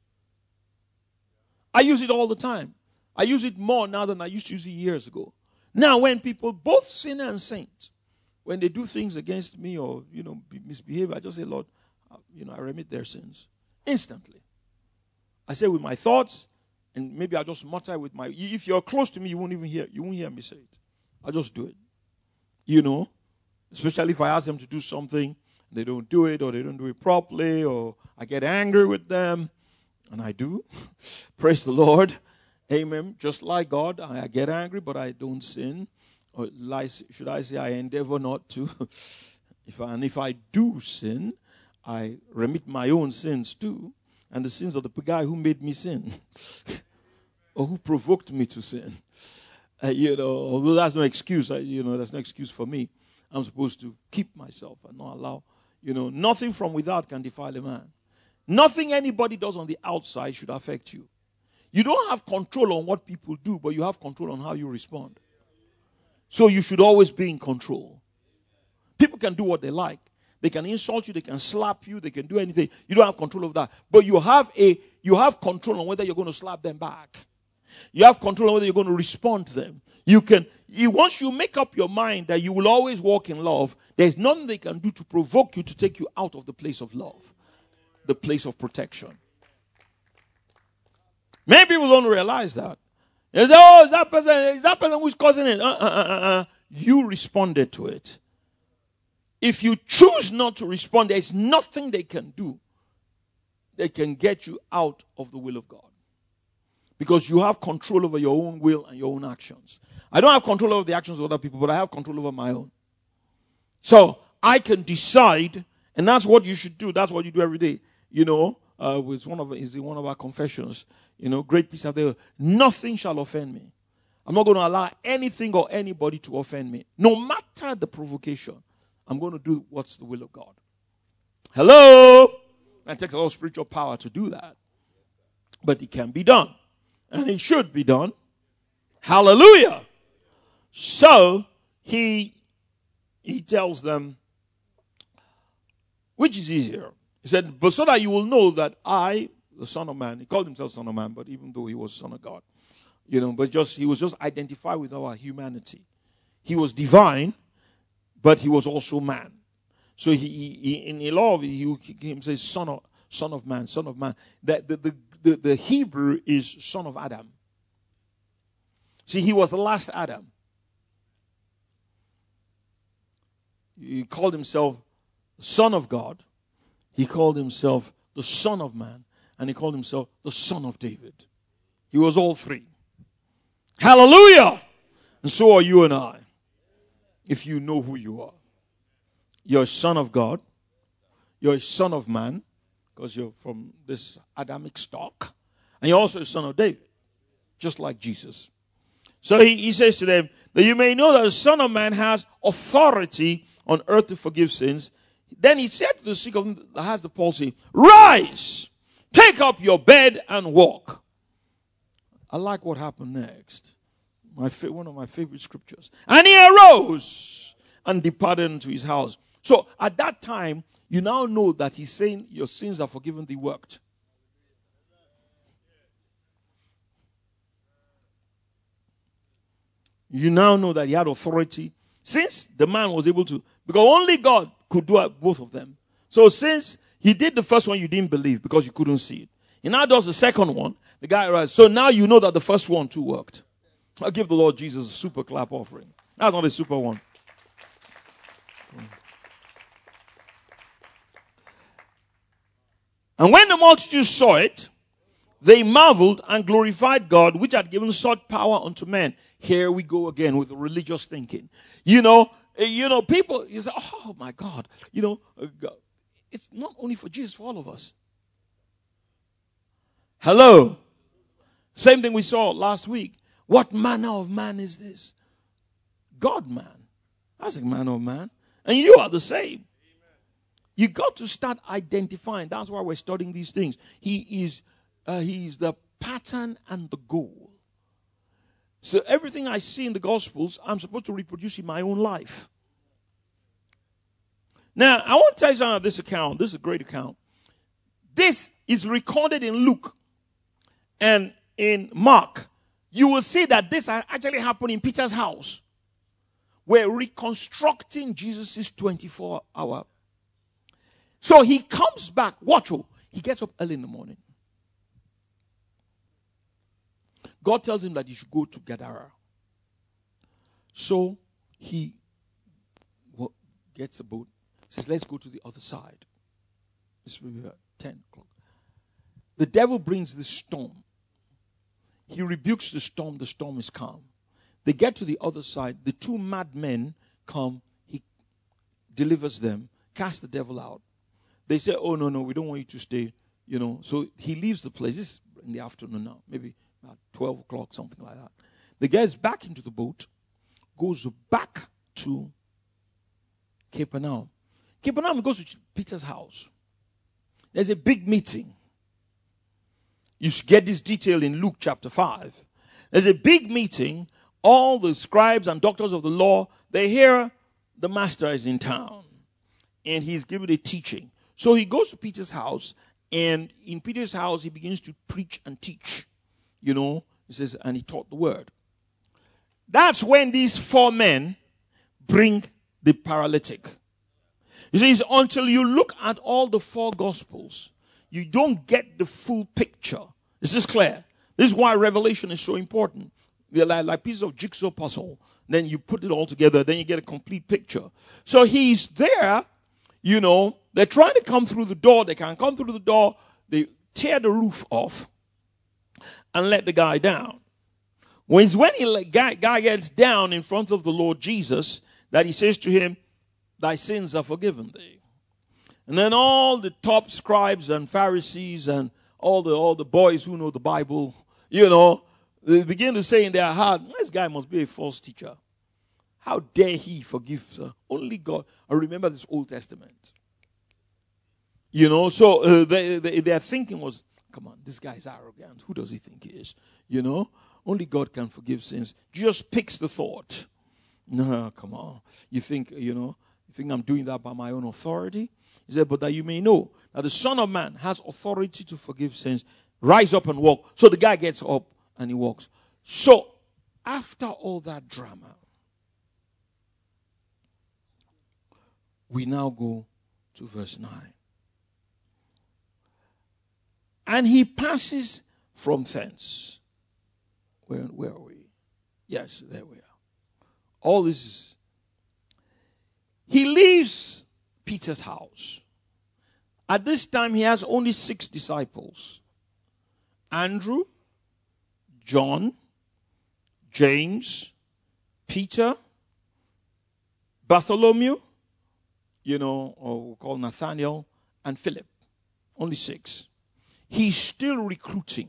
I use it all the time. I use it more now than I used to use it years ago. Now when people, both sinner and saint, when they do things against me or, you know, misbehave, I just say, Lord, you know, I remit their sins. Instantly. I say with my thoughts, and maybe I just mutter with my, if you're close to me, you won't even hear, you won't hear me say it. I just do it. You know, especially if I ask them to do something, they don't do it, or they don't do it properly, or I get angry with them, and I do. Praise the Lord. Amen. Just like God, I get angry, but I don't sin. Or should I say, I endeavor not to. if I, and if I do sin, I remit my own sins too, and the sins of the guy who made me sin, or who provoked me to sin. Uh, you know, although that's no excuse, I, you know, that's no excuse for me. I'm supposed to keep myself and not allow, you know, nothing from without can defile a man. Nothing anybody does on the outside should affect you. You don't have control on what people do, but you have control on how you respond. So you should always be in control. People can do what they like. They can insult you, they can slap you, they can do anything. You don't have control of that. But you have a you have control on whether you're going to slap them back. You have control on whether you're going to respond to them. You can you once you make up your mind that you will always walk in love, there's nothing they can do to provoke you to take you out of the place of love, the place of protection. Many people don't realize that. They say, oh, is that person, is that person who's causing it? Uh, uh, uh, uh. You responded to it. If you choose not to respond, there's nothing they can do that can get you out of the will of God. Because you have control over your own will and your own actions. I don't have control over the actions of other people, but I have control over my own. So I can decide, and that's what you should do. That's what you do every day. You know, uh, it's one of is one of our confessions. You know, great peace out there. Nothing shall offend me. I'm not going to allow anything or anybody to offend me. No matter the provocation, I'm going to do what's the will of God. Hello? And it takes a lot of spiritual power to do that. But it can be done. And it should be done. Hallelujah. So, he, he tells them, which is easier? He said, but so that you will know that I, the Son of Man, he called himself Son of Man, but even though he was Son of God, you know, but just he was just identified with our humanity. He was divine, but he was also man. So he, he in the law, he, he him says Son of Son of Man, Son of Man. That the, the the the Hebrew is Son of Adam. See, he was the last Adam. He called himself Son of God. He called himself the Son of Man. And he called himself the Son of David. He was all three. Hallelujah! And so are you and I. If you know who you are. You're a son of God. You're a son of man. Because you're from this Adamic stock. And you're also a son of David. Just like Jesus. So he, he says to them, that you may know that the Son of Man has authority on earth to forgive sins. Then he said to the sick of him that has the palsy, rise, take up your bed and walk. I like what happened next. My fa- one of my favorite scriptures. And he arose and departed into his house. So at that time, you now know that he's saying your sins are forgiven thee worked. You now know that he had authority. Since the man was able to, because only God could do both of them. So since he did the first one, you didn't believe because you couldn't see it. He now does the second one. The guy writes, so now you know that the first one too worked. I'll give the Lord Jesus a super clap offering. That's not a super one. And when the multitude saw it, they marveled and glorified God, which had given such power unto men. Here we go again with the religious thinking. You know, you know, people, you say, oh my God, you know, it's not only for Jesus, for all of us. Hello. Same thing we saw last week. What manner of man is this? God man. That's a manner of man. And you are the same. You got to start identifying. That's why we're studying these things. He is, uh, he is the pattern and the goal. So everything I see in the Gospels, I'm supposed to reproduce in my own life. Now, I want to tell you something about this account. This is a great account. This is recorded in Luke and in Mark. You will see that this actually happened in Peter's house. were reconstructing Jesus' twenty-four hour. So he comes back. Watch, oh, he gets up early in the morning. God tells him that he should go to Gadara. So he well, gets a boat. Says, let's go to the other side. This will be about ten o'clock. The devil brings this storm. He rebukes the storm. The storm is calm. They get to the other side. The two madmen come. He delivers them, casts the devil out. They say, oh, no, no, we don't want you to stay. You know, so he leaves the place. This is in the afternoon now, maybe about twelve o'clock, something like that. The guy is back into the boat, goes back to Capernaum. Capernaum goes to Peter's house. There's a big meeting. You should get this detail in Luke chapter five. There's a big meeting. All the scribes and doctors of the law, they hear the master is in town. And he's giving a teaching. So he goes to Peter's house. And in Peter's house, he begins to preach and teach. You know, he says, and he taught the word. That's when these four men bring the paralytic. He says, until you look at all the four gospels, you don't get the full picture. Is this clear? This is why Revelation is so important. They're like, like pieces of jigsaw puzzle. Then you put it all together, then you get a complete picture. So he's there, you know, they're trying to come through the door. They can't come through the door. They tear the roof off and let the guy down. When, when he guy, guy gets down in front of the Lord Jesus, that he says to him, thy sins are forgiven thee. And then all the top scribes and Pharisees and all the all the boys who know the Bible, you know, they begin to say in their heart, this guy must be a false teacher. How dare he forgive? Uh, only God. I remember this Old Testament. You know, so uh, they, they, their thinking was, come on, this guy is arrogant. Who does he think he is? You know, only God can forgive sins. Jesus picks the thought. No, come on. You think, you know, you think I'm doing that by my own authority? He said, but that you may know that the Son of Man has authority to forgive sins. Rise up and walk. So the guy gets up and he walks. So, after all that drama, we now go to verse nine. And he passes from thence. Where, where are we? Yes, there we are. All this is. He leaves Peter's house. At this time, he has only six disciples. Andrew, John, James, Peter, Bartholomew, you know, or we'll call Nathaniel, and Philip. Only six. He's still recruiting.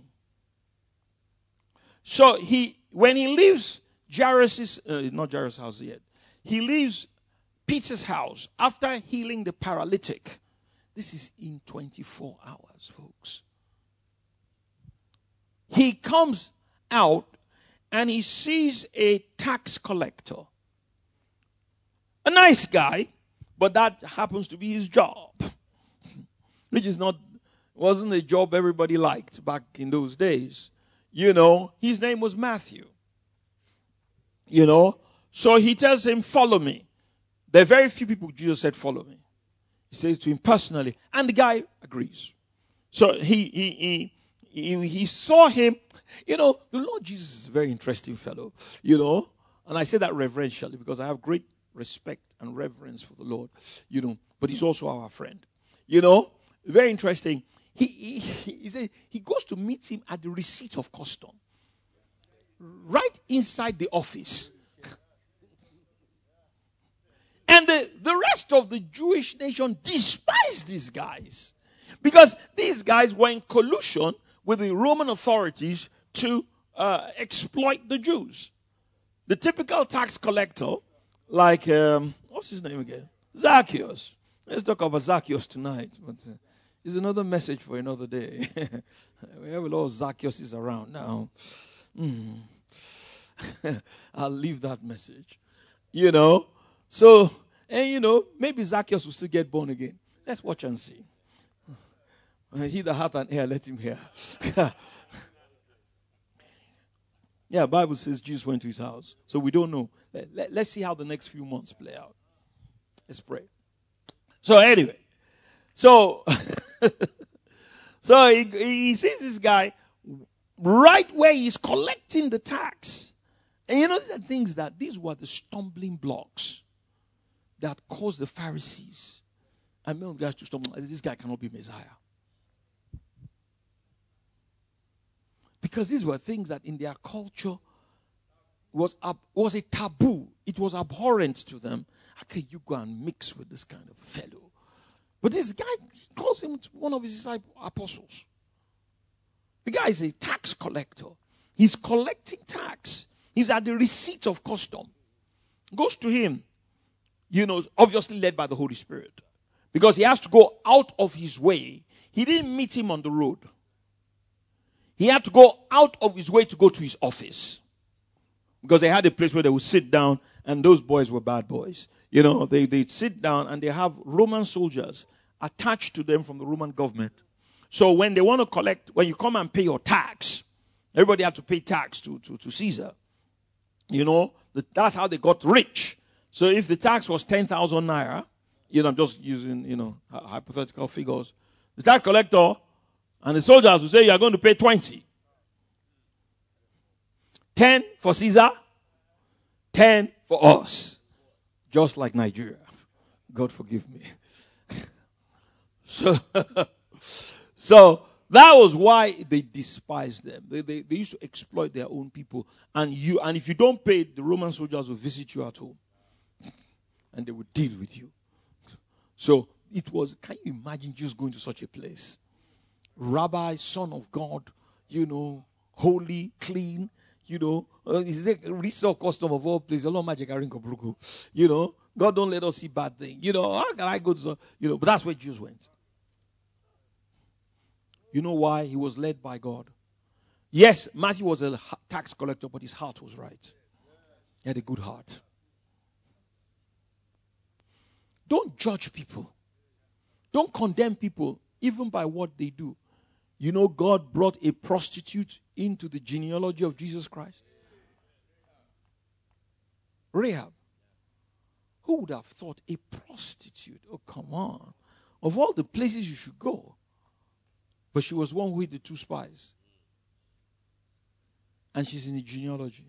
So he, when he leaves Jairus', uh, not Jairus' house yet, he leaves Peter's house after healing the paralytic. This is in twenty-four hours, folks. He comes out and he sees a tax collector. A nice guy, but that happens to be his job. Which is not, wasn't a job everybody liked back in those days. You know, his name was Matthew. You know, so he tells him, follow me. There are very few people Jesus said, follow me. He says to him personally, and the guy agrees. So he he he he, he saw him. You know, the Lord Jesus is a very interesting fellow, you know, and I say that reverentially because I have great respect and reverence for the Lord, you know, but he's also our friend, you know, very interesting. He, he, he, said he goes to meet him at the receipt of custom, right inside the office. And the, the rest of the Jewish nation despised these guys because these guys were in collusion with the Roman authorities to uh, exploit the Jews. The typical tax collector, like, um, what's his name again? Zacchaeus. Let's talk about Zacchaeus tonight. But uh, it's another message for another day. We have a lot of Zacchaeuses around now. Mm. I'll leave that message. You know, so, and you know, maybe Zacchaeus will still get born again. Let's watch and see. He that hath an ear, let him hear. Yeah, Bible says Jesus went to his house. So we don't know. Let, let, let's see how the next few months play out. Let's pray. So anyway, so so he, he sees this guy right where he's collecting the tax. And you know, these are things that, these were the stumbling blocks that caused the Pharisees and many guys to stumble. This guy cannot be Messiah. Because these were things that in their culture was, ab- was a taboo. It was abhorrent to them. How can you go and mix with this kind of fellow? But this guy, he calls him one of his disciples, apostles. The guy is a tax collector. He's collecting tax. He's at the receipt of custom. Goes to him, you know, obviously led by the Holy Spirit. Because he has to go out of his way. He didn't meet him on the road. He had to go out of his way to go to his office. Because they had a place where they would sit down, and those boys were bad boys. You know, they, they'd sit down, and they have Roman soldiers attached to them from the Roman government. So when they want to collect, when you come and pay your tax, everybody had to pay tax to, to, to Caesar. You know, the, that's how they got rich. So if the tax was ten thousand naira, you know, I'm just using, you know, hypothetical figures. The tax collector and the soldiers will say, you are going to pay twenty. ten for Caesar, ten for us. Just like Nigeria. God forgive me. so, so that was why they despised them. They, they, they used to exploit their own people. And you, and if you don't pay, the Roman soldiers will visit you at home. And they would deal with you. So it was, can you imagine just going to such a place? Rabbi, son of God, you know, holy, clean, you know, uh, is a restore custom of all places. You know, God don't let us see bad things. You know, how can I go to, you know, but that's where Jews went. You know why? He was led by God. Yes, Matthew was a tax collector, but his heart was right. He had a good heart. Don't judge people. Don't condemn people, even by what they do. You know, God brought a prostitute into the genealogy of Jesus Christ. Rahab. Who would have thought a prostitute? Oh, come on. Of all the places you should go. But she was one who hid the two spies. And she's in the genealogy.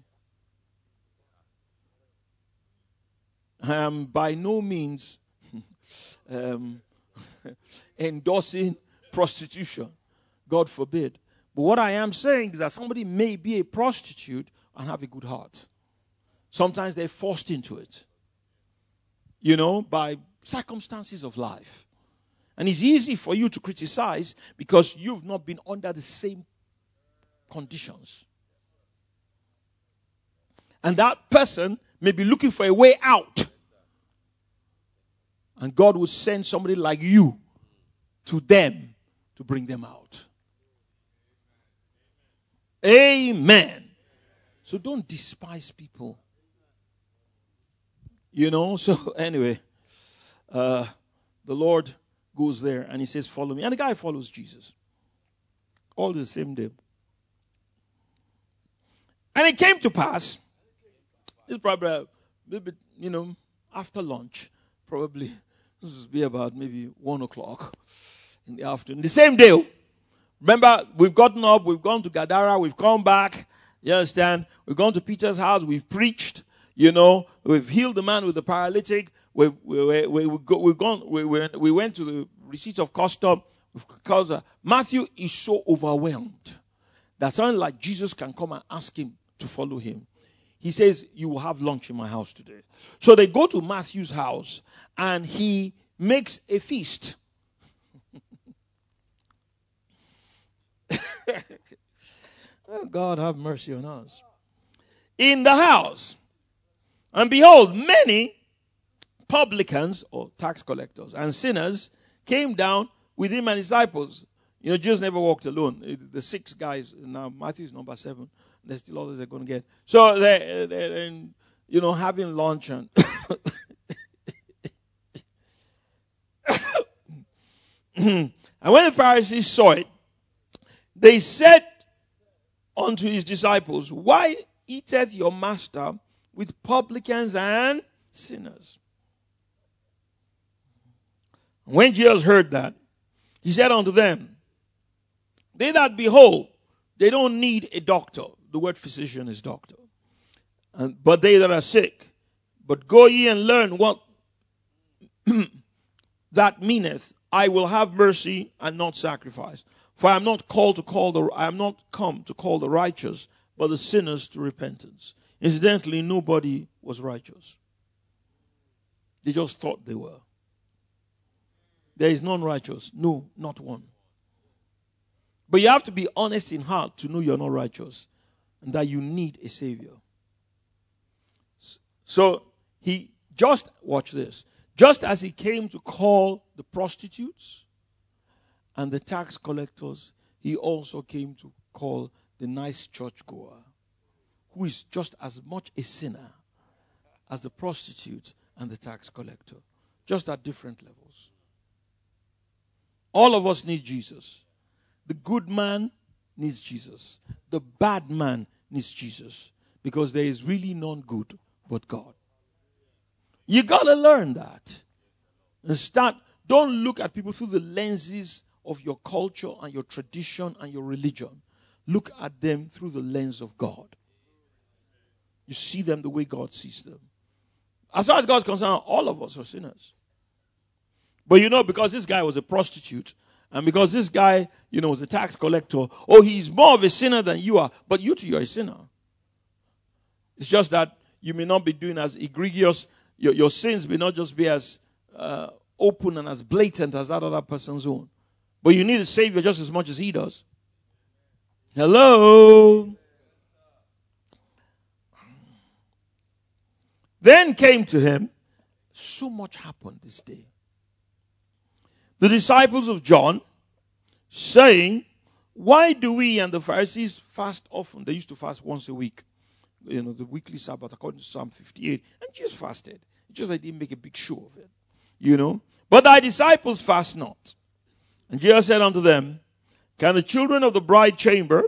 I am by no means um, endorsing prostitution. God forbid. But what I am saying is that somebody may be a prostitute and have a good heart. Sometimes they're forced into it. You know, by circumstances of life. And it's easy for you to criticize because you've not been under the same conditions. And that person may be looking for a way out. And God will send somebody like you to them to bring them out. Amen. So don't despise people. You know, so anyway, uh, the Lord goes there and he says, follow me. And the guy follows Jesus. All the same day. And it came to pass, it's probably a little bit, you know, after lunch, probably, this will be about maybe one o'clock in the afternoon. The same day, remember, we've gotten up, we've gone to Gadara, we've come back, you understand? We've gone to Peter's house, we've preached, you know, we've healed the man with the paralytic, we've, we, we, we, we go, we've gone, we, we, we went to the receipt of custom, because uh, Matthew is so overwhelmed that someone like Jesus can come and ask him to follow him. He says, you will have lunch in my house today. So they go to Matthew's house and he makes a feast. Oh, God have mercy on us. In the house. And behold, many publicans or tax collectors and sinners came down with him and his disciples. You know, Jesus never walked alone. The six guys, now Matthew's number seven. There's still others they're going to get. So they're, they're you know, having lunch and and when the Pharisees saw it, they said unto his disciples, why eateth your master with publicans and sinners. When Jesus heard that, he said unto them, they that be whole, they don't need a doctor. The word physician is doctor. And, but they that are sick, but go ye and learn what that meaneth. I will have mercy and not sacrifice. For I am not called to call the I am not come to call the righteous, but the sinners to repentance. Incidentally, nobody was righteous. They just thought they were. There is none righteous. No, not one. But you have to be honest in heart to know you're not righteous and that you need a savior. So he just, watch this, just as he came to call the prostitutes and the tax collectors, he also came to call the nice churchgoer, who is just as much a sinner as the prostitute and the tax collector, just at different levels. All of us need Jesus. The good man needs Jesus. The bad man needs Jesus. Because there is really none good but God. You got to learn that. And start, don't look at people through the lenses of your culture and your tradition and your religion. Look at them through the lens of God. You see them the way God sees them. As far as God's concerned, all of us are sinners. But you know, because this guy was a prostitute, and because this guy, you know, was a tax collector, oh, he's more of a sinner than you are. But you too, you're a sinner. It's just that you may not be doing as egregious. Your, your sins may not just be as uh, open and as blatant as that other person's own. But you need a Savior just as much as he does. Hello? Then came to him, so much happened this day, the disciples of John, saying, why do we and the Pharisees fast often? They used to fast once a week. You know, the weekly Sabbath, according to Psalm fifty-eight. And Jesus fasted. It's just I didn't make a big show of it. You know. But thy disciples fast not. And Jesus said unto them, can the children of the bride chamber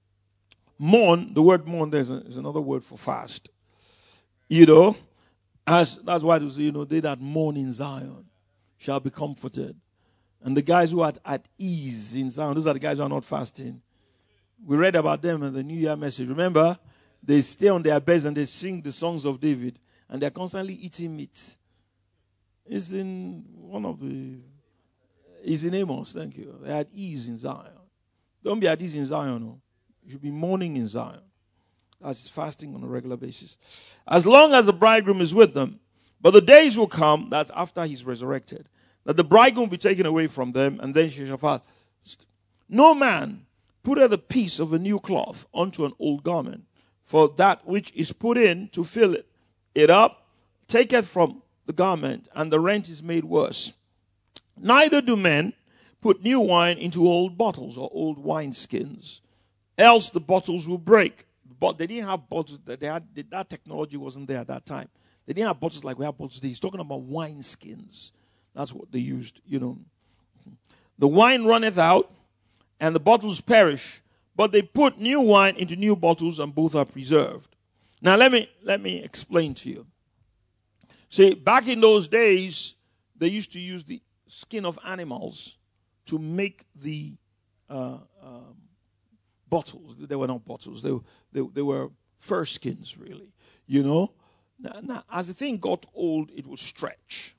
mourn? The word mourn there is, a, is another word for fast. You know. As, that's why it was, you know, they that mourn in Zion shall be comforted. And the guys who are at, at ease in Zion, those are the guys who are not fasting. We read about them in the New Year message. Remember? They stay on their beds and they sing the songs of David. And they're constantly eating meat. It's in one of the... It's in Amos, thank you. They're at ease in Zion. Don't be at ease in Zion, no. You should be mourning in Zion. That's fasting on a regular basis. As long as the bridegroom is with them. But the days will come, that's after he's resurrected, that the bridegroom will be taken away from them, and then she shall fast. No man putteth a piece of a new cloth unto an old garment, for that which is put in to fill it, it up, taketh from the garment, and the rent is made worse. Neither do men put new wine into old bottles or old wineskins, else the bottles will break. But they didn't have bottles. They had, that technology wasn't there at that time. They didn't have bottles like we have bottles today. He's talking about wine skins. That's what they used, you know. The wine runneth out, and the bottles perish. But they put new wine into new bottles, and both are preserved. Now, let me, let me explain to you. See, back in those days, they used to use the skin of animals to make the uh, um, bottles. They were not bottles. They, they, they were fur skins, really. You know? Now, now, as the thing got old, it would stretch.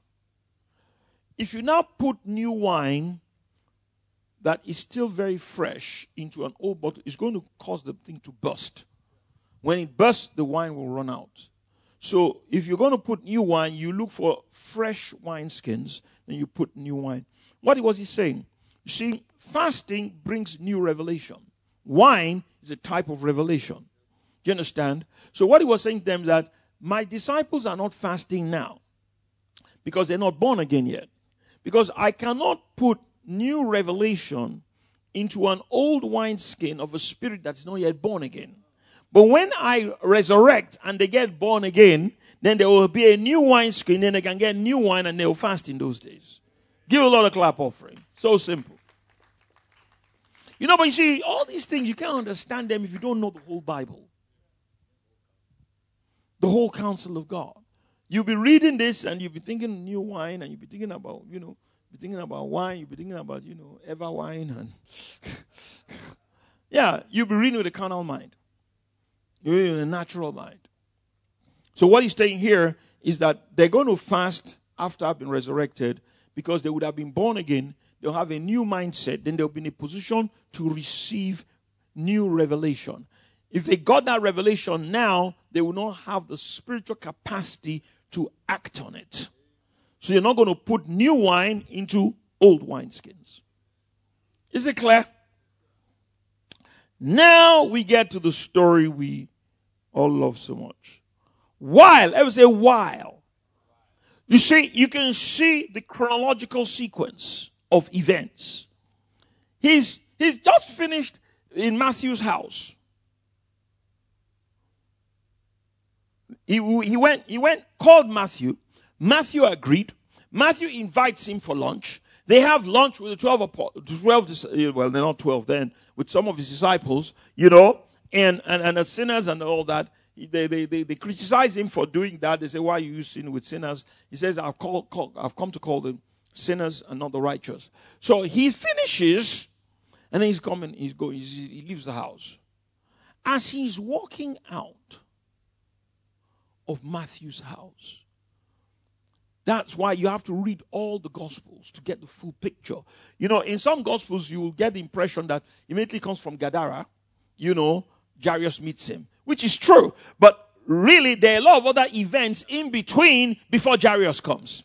If you now put new wine that is still very fresh into an old bottle, it's going to cause the thing to burst. When it bursts, the wine will run out. So if you're going to put new wine, you look for fresh wine skins, and you put new wine. What was he saying? You see, fasting brings new revelation. Wine is a type of revelation. Do you understand? So what he was saying to them is that my disciples are not fasting now because they're not born again yet. Because I cannot put new revelation into an old wineskin of a spirit that's not yet born again. But when I resurrect and they get born again, then there will be a new wineskin, then they can get new wine and they will fast in those days. Give a lot of clap offering. So simple. You know, but you see, all these things, you can't understand them if you don't know the whole Bible. the whole counsel of God. You'll be reading this and you'll be thinking new wine, and you'll be thinking about, you know, be thinking about wine, you'll be thinking about, you know, ever wine. And yeah, you'll be reading with a carnal mind. You're reading with a natural mind. So what he's saying here is that they're going to fast after I've been resurrected, because they would have been born again. They'll have a new mindset. Then they'll be in a position to receive new revelation. If they got that revelation now, they will not have the spiritual capacity to act on it. So you're not going to put new wine into old wineskins. Is it clear? Now we get to the story we all love so much. While, I would say while. You see, you can see the chronological sequence of events. He's, he's just finished in Matthew's house. He, he went, he went, called Matthew. Matthew agreed. Matthew invites him for lunch. They have lunch with the twelve, twelve, well, they're not twelve then, with some of his disciples, you know, and, and, and the sinners and all that. They, they, they, they criticize him for doing that. They say, why are you sinning with sinners? He says, I've, called, call, I've come to call them sinners and not the righteous. So he finishes, and then he's coming, he's going, he's, he leaves the house. As he's walking out of Matthew's house, that's why you have to read all the Gospels to get the full picture. You know, in some Gospels, you will get the impression that immediately comes from Gadara. You know, Jairus meets him, which is true. But really, there are a lot of other events in between before Jairus comes.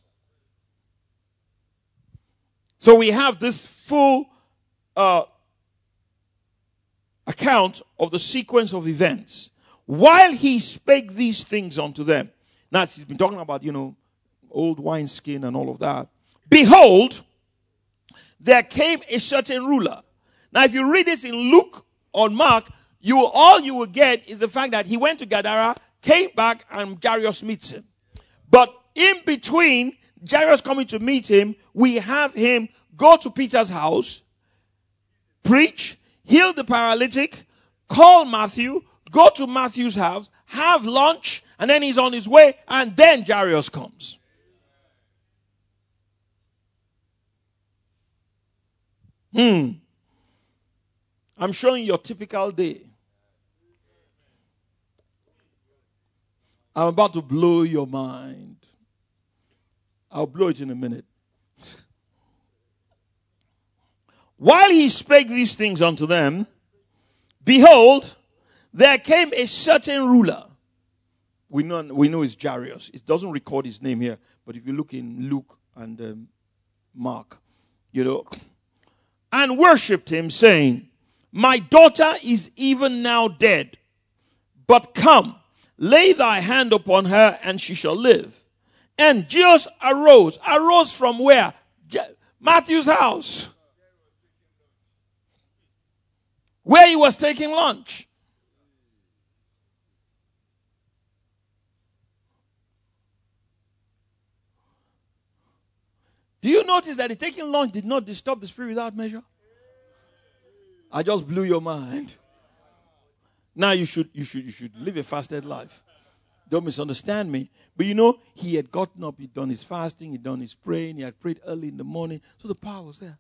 So we have this full uh, account of the sequence of events. While he spake these things unto them. Now, he's been talking about, you know, old wineskin and all of that. Behold, there came a certain ruler. Now, if you read this in Luke or Mark, you will, all you will get is the fact that he went to Gadara, came back, and Jairus meets him. But in between Jairus coming to meet him, we have him go to Peter's house, preach, heal the paralytic, call Matthew, go to Matthew's house, have lunch, and then he's on his way, and then Jairus comes. Hmm. I'm showing your typical day. I'm about to blow your mind. I'll blow it in a minute. While he spake these things unto them, behold, there came a certain ruler. We know, we know it's Jairus. It doesn't record his name here, but if you look in Luke and um, Mark, you know, and worshipped him, saying, my daughter is even now dead, but come, lay thy hand upon her, and she shall live. And Jesus arose. Arose from where? Je- Matthew's house, where he was taking lunch. Do you notice that the taking lunch did not disturb the spirit without measure? I just blew your mind. Now you should you should you should live a fasted life. Don't misunderstand me. But you know, he had gotten up, he'd done his fasting, he'd done his praying, he had prayed early in the morning, so the power was there.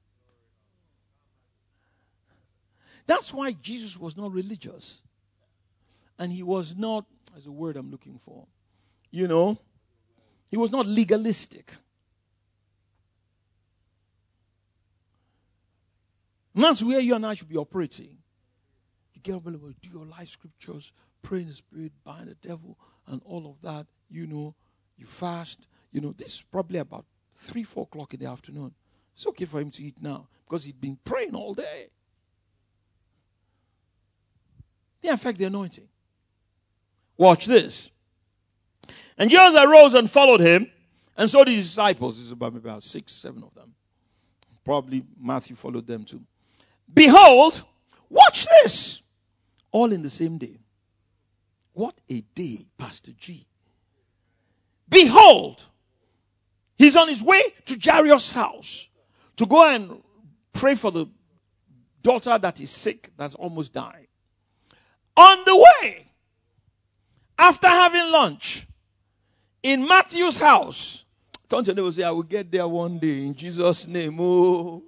That's why Jesus was not religious. And he was not, as a word I'm looking for, you know, he was not legalistic. And that's where you and I should be operating. You get up and do your life scriptures, pray in the spirit, bind the devil, and all of that. You know, you fast. You know, this is probably about three, four o'clock in the afternoon. It's okay for him to eat now because he'd been praying all day. They affect the anointing. Watch this. And Jesus arose and followed him, and so did his disciples. This is about, about six, seven of them. Probably Matthew followed them too. Behold, watch this. All in the same day. What a day, Pastor G. Behold, he's on his way to Jairus' house to go and pray for the daughter that is sick, that's almost dying. On the way, After having lunch in Matthew's house, turn to your neighbor and say, I will get there one day in Jesus' name. Oh.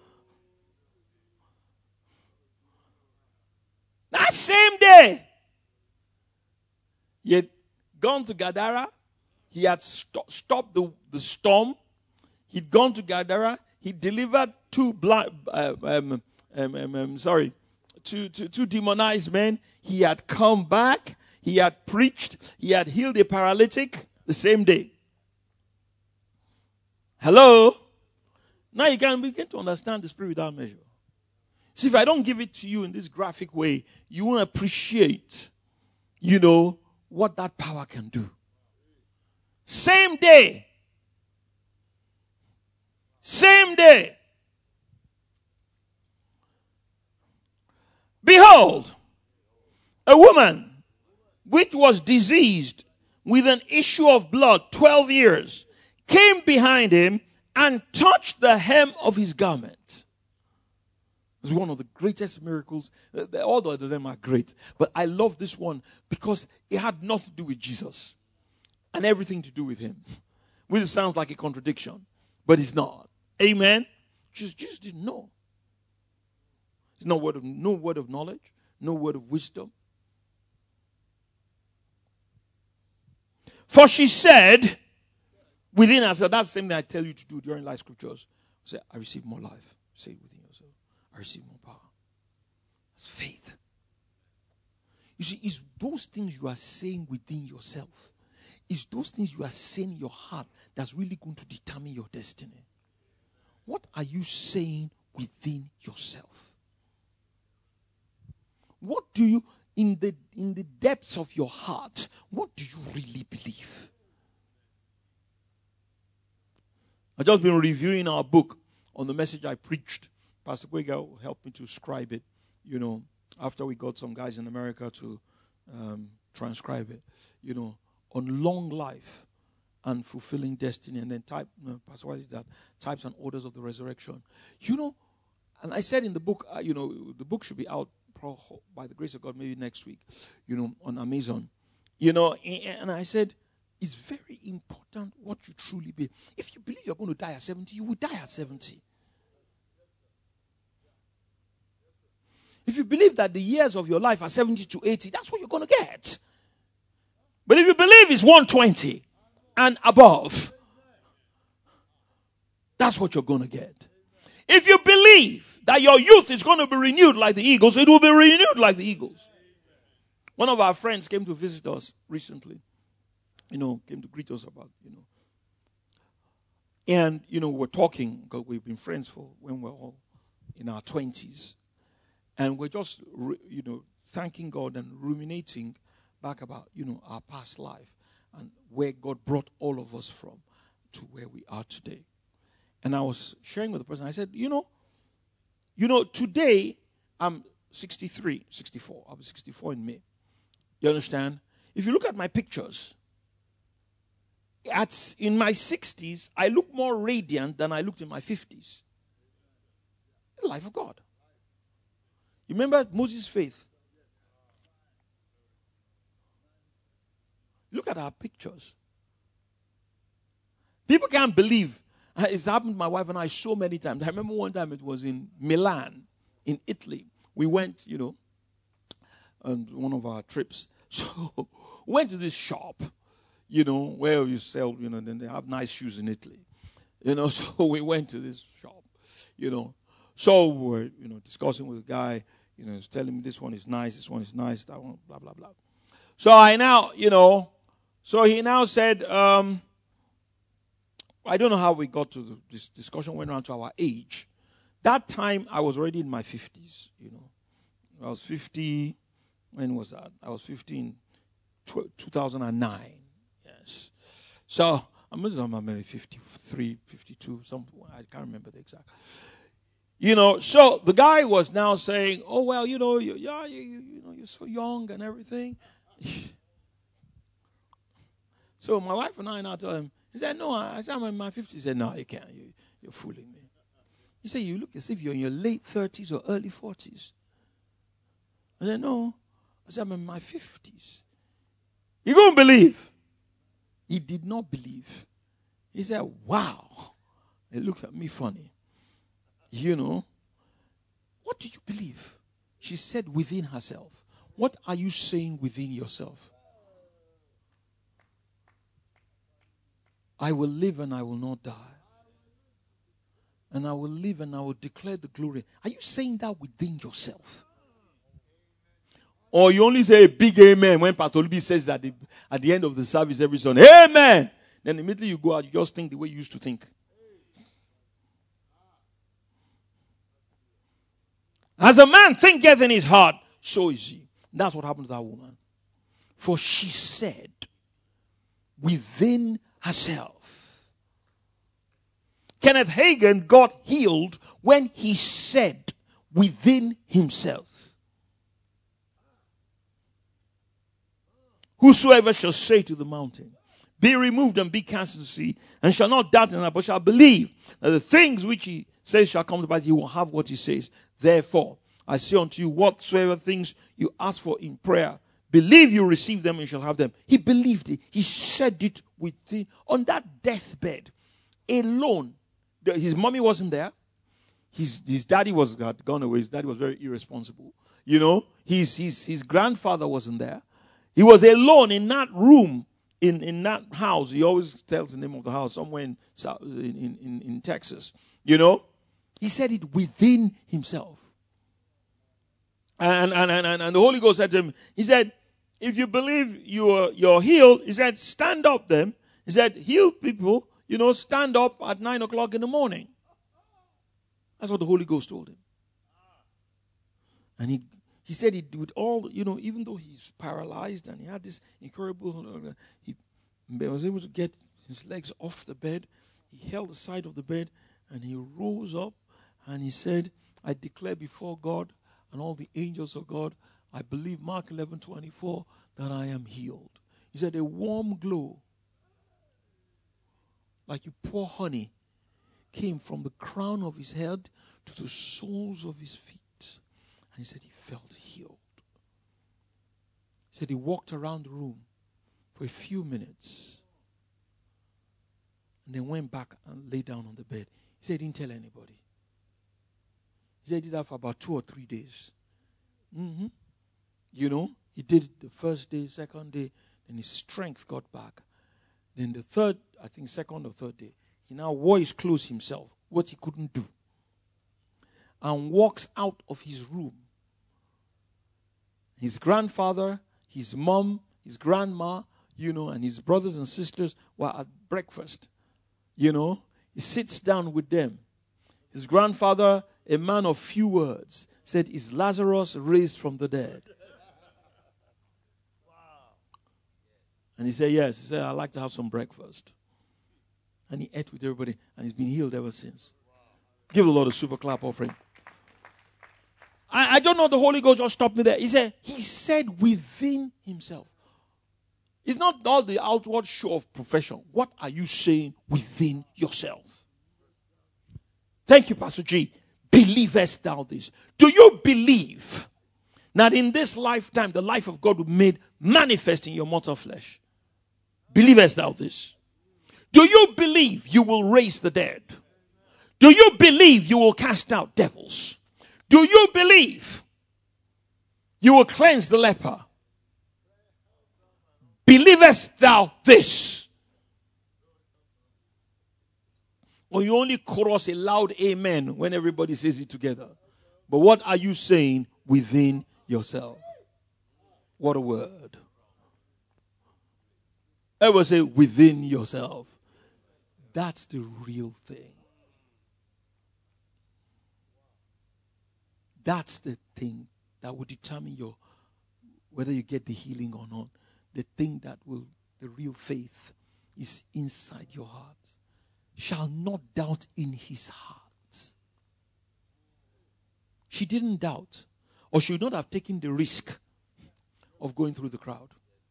That same day, he had gone to Gadara. He had st- stopped the, the storm. He'd gone to Gadara. He delivered two blind, uh, um, um, um, um, sorry, two, two, two demonized men. He had come back. He had preached. He had healed a paralytic the same day. Hello? Now you can begin to understand the spirit without measure. See, if I don't give it to you in this graphic way, you won't appreciate, you know, what that power can do. Same day. Same day. Behold, a woman which was diseased with an issue of blood twelve years came behind him and touched the hem of his garment. It's one of the greatest miracles. All of them are great. But I love this one because it had nothing to do with Jesus and everything to do with him. Which sounds like a contradiction, but it's not. Amen? Jesus, Jesus didn't know. It's no word of, no word of knowledge, no word of wisdom. For she said within herself, that's the same thing I tell you to do during life scriptures. Say, I receive more life. Say it within yourself. I receive more power. That's faith. You see, it's those things you are saying within yourself. It's those things you are saying in your heart that's really going to determine your destiny. What are you saying within yourself? What do you, in the in the depths of your heart, what do you really believe? I've just been reviewing our book on the message I preached. Pastor Kwega helped me to scribe it, you know, after we got some guys in America to um, transcribe it, you know, on long life and fulfilling destiny. And then type, you know, Pastor Wally did that, types and orders of the resurrection. You know, and I said in the book, uh, you know, the book should be out by the grace of God maybe next week, you know, on Amazon. You know, and I said, it's very important what you truly be. If you believe you're going to die at seventy, you will die at seventy. If you believe that the years of your life are seventy to eighty, that's what you're going to get. But if you believe it's one twenty and above, that's what you're going to get. If you believe that your youth is going to be renewed like the eagles, it will be renewed like the eagles. One of our friends came to visit us recently. You know, came to greet us about, you know. And, you know, we're talking, because we've been friends for when we're all in our twenties. And we're just, you know, thanking God and ruminating back about, you know, our past life and where God brought all of us from to where we are today. And I was sharing with the person, I said, you know, you know, today I'm sixty-three, sixty-four. I'll be sixty-four in May. You understand? If you look at my pictures, at, in my sixties, I look more radiant than I looked in my fifties. The life of God. You remember Moses' faith? Look at our pictures. People can't believe. It's happened to my wife and I so many times. I remember one time it was in Milan, in Italy. We went, you know, on one of our trips. So we went to this shop, you know, where you sell, you know, then they have nice shoes in Italy. You know, so we went to this shop, you know. So we were, you know, discussing with the guy, you know, telling me this one is nice, this one is nice, that one, blah, blah, blah. So I now, you know, so he now said, um, I don't know how we got to the, this discussion, went around to our age. That time, I was already in my fifties, you know. I was fifty, when was that? I was fifteen, two thousand nine, yes. So, I'm maybe fifty-three, fifty-two, something, I can't remember the exact. You know, so the guy was now saying, oh, well, you know, you, yeah, you, you, you know, you're so young and everything. So my wife and I now tell him, he said, no, I said, I'm in my fifties. He said, no, you can't. You, you're fooling me. He said, you look as if you're in your late thirties or early forties. I said, no. I said, I'm in my fifties. He couldn't believe. He did not believe. He said, wow. He looked at me funny. You know, what do you believe? She said within herself. What are you saying within yourself? I will live and I will not die. And I will live and I will declare the glory. Are you saying that within yourself? Or you only say a big amen when Pastor Luby says that at the end of the service every Sunday, amen. Then immediately you go out, you just think the way you used to think. As a man thinketh in his heart, so is he. That's what happened to that woman. For she said within herself. Kenneth Hagin got healed when he said within himself. Whosoever shall say to the mountain, be removed and be cast into the sea, and shall not doubt in that, but shall believe that the things which he says shall come to pass, he will have what he says. Therefore, I say unto you, whatsoever things you ask for in prayer, believe you receive them and you shall have them. He believed it. He said it within, on that deathbed, alone. His mommy wasn't there. His, his daddy was had gone away. His daddy was very irresponsible. You know, his, his, his grandfather wasn't there. He was alone in that room, in, in that house. He always tells the name of the house, somewhere in, in, in, in Texas. You know, he said it within himself. And, and, and, and the Holy Ghost said to him, he said, if you believe you're, you're healed, he said, stand up then. He said, heal people, you know, stand up at nine o'clock in the morning. That's what the Holy Ghost told him. And he He said he did all, you know, even though he's paralyzed and he had this incurable, he was able to get his legs off the bed. He held the side of the bed and he rose up and he said, I declare before God and all the angels of God, I believe Mark eleven twenty-four, that I am healed. He said a warm glow, like you pour honey, came from the crown of his head to the soles of his feet. And he said he felt healed. He said he walked around the room for a few minutes and then went back and lay down on the bed. He said he didn't tell anybody. He said he did that for about two or three days. Mm-hmm. You know, he did it the first day, second day, then his strength got back. Then the third, I think second or third day, he now wore his clothes himself, what he couldn't do, and walks out of his room. His grandfather, his mom, his grandma, you know, and his brothers and sisters were at breakfast. You know, he sits down with them. His grandfather, a man of few words, said, is Lazarus raised from the dead? Wow. And he said, yes. He said, I'd like to have some breakfast. And he ate with everybody, and he's been healed ever since. Wow. Give the Lord a super clap offering. I, I don't know, the Holy Ghost just stopped me there. He said, he said within himself. It's not all the outward show of profession. What are you saying within yourself? Thank you, Pastor G. Believest thou this? Do you believe that in this lifetime the life of God will be made manifest in your mortal flesh? Believest thou this? Do you believe you will raise the dead? Do you believe you will cast out devils? Do you believe you will cleanse the leper? Believest thou this? Or you only chorus a loud amen when everybody says it together. But what are you saying within yourself? What a word. Ever say within yourself? That's the real thing. That's the thing that will determine your whether you get the healing or not. The thing that will, the real faith is inside your heart. Shall not doubt in his heart. She didn't doubt, or she would not have taken the risk of going through the crowd.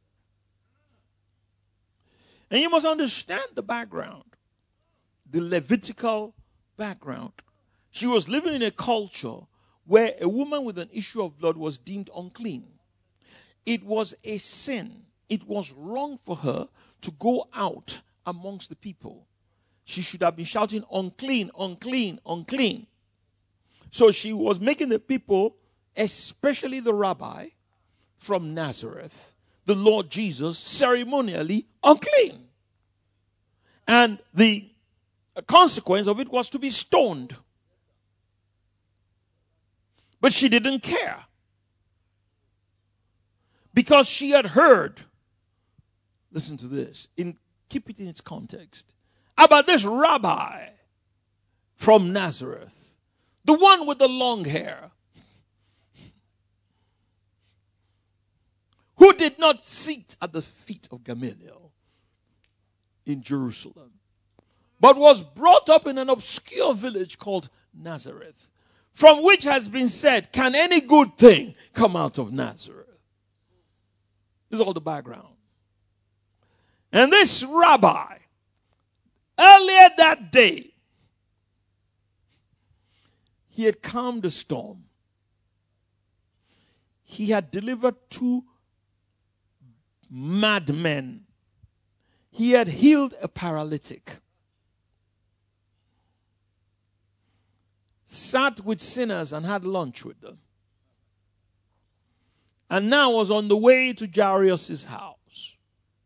And you must understand the background, the Levitical background. She was living in a culture where a woman with an issue of blood was deemed unclean. It was a sin it was wrong for her to go out amongst the people. She should have been shouting, unclean, unclean, unclean. So she was making the people, especially the rabbi from Nazareth, the Lord Jesus, ceremonially unclean. And the consequence of it was to be stoned. But she didn't care. Because she had heard, listen to this, in, keep it in its context, about this rabbi from Nazareth, the one with the long hair, who did not sit at the feet of Gamaliel in Jerusalem, but was brought up in an obscure village called Nazareth, from which has been said, can any good thing come out of Nazareth? This is all the background. And this rabbi, earlier that day, he had calmed the storm. He had delivered two madmen. He had healed a paralytic. Sat with sinners and had lunch with them. And now was on the way to Jairus' house.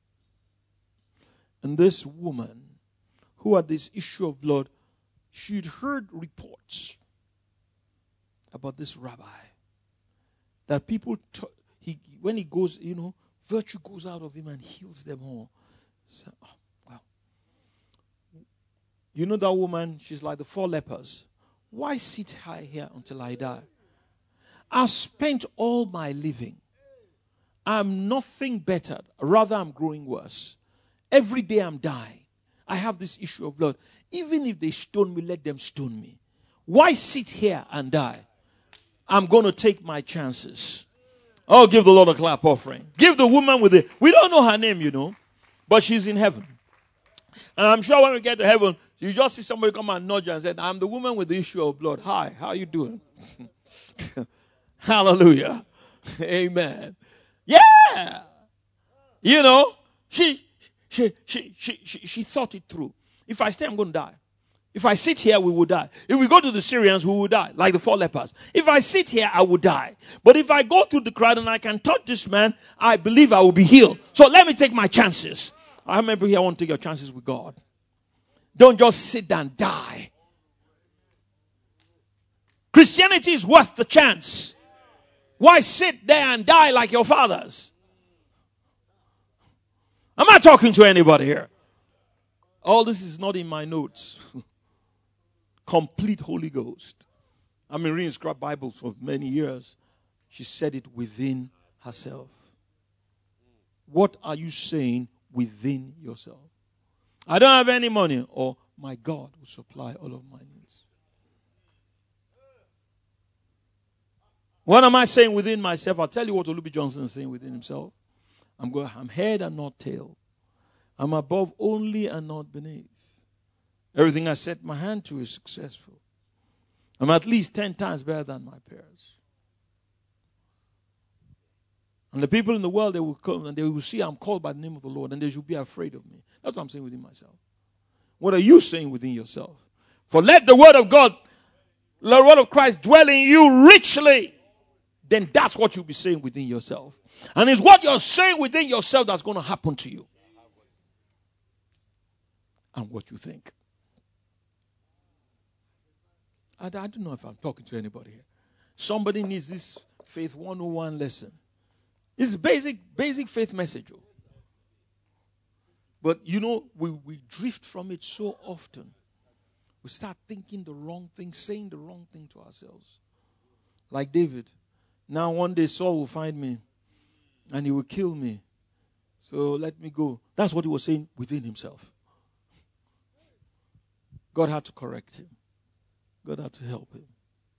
And this woman, who had this issue of blood, she'd heard reports about this rabbi. That people, t- he when he goes, you know, virtue goes out of him and heals them all. So, oh, wow. You know that woman, she's like the four lepers. Why sit high here until I die? I've spent all my living. I'm nothing better. Rather, I'm growing worse. Every day I'm dying. I have this issue of blood. Even if they stone me, let them stone me. Why sit here and die? I'm going to take my chances. Oh, give the Lord a clap offering. Give the woman with the... We don't know her name, you know. But she's in heaven. And I'm sure when we get to heaven, you just see somebody come and nudge and say, I'm the woman with the issue of blood. Hi, how you doing? Hallelujah. Amen. Yeah. You know, she, she, she, she, she, she thought it through. If I stay, I'm going to die. If I sit here, we will die. If we go to the Syrians, we will die, like the four lepers. If I sit here, I will die. But if I go through the crowd and I can touch this man, I believe I will be healed. So let me take my chances. I remember here, I want to take your chances with God. Don't just sit down and die. Christianity is worth the chance. Why sit there and die like your fathers? Am I talking to anybody here? All this is not in my notes. Complete Holy Ghost. I've been reading Scribe Bibles for many years. She said it within herself. What are you saying within yourself? I don't have any money, or my God will supply all of my needs. What am I saying within myself? I'll tell you what Olubi Johnson is saying within himself. I'm going, I'm head and not tail. I'm above only and not beneath. Everything I set my hand to is successful. I'm at least ten times better than my peers. And the people in the world, they will come and they will see I'm called by the name of the Lord and they should be afraid of me. That's what I'm saying within myself. What are you saying within yourself? For let the word of God, the word of Christ dwell in you richly. Then that's what you'll be saying within yourself. And it's what you're saying within yourself that's going to happen to you. And what you think. I, I don't know if I'm talking to anybody here. Somebody needs this faith one oh one lesson. It's basic, basic faith message. But you know, we, we drift from it so often. We start thinking the wrong thing, saying the wrong thing to ourselves. Like David. Now one day Saul will find me and he will kill me. So let me go. That's what he was saying within himself. God had to correct him. God had to help him.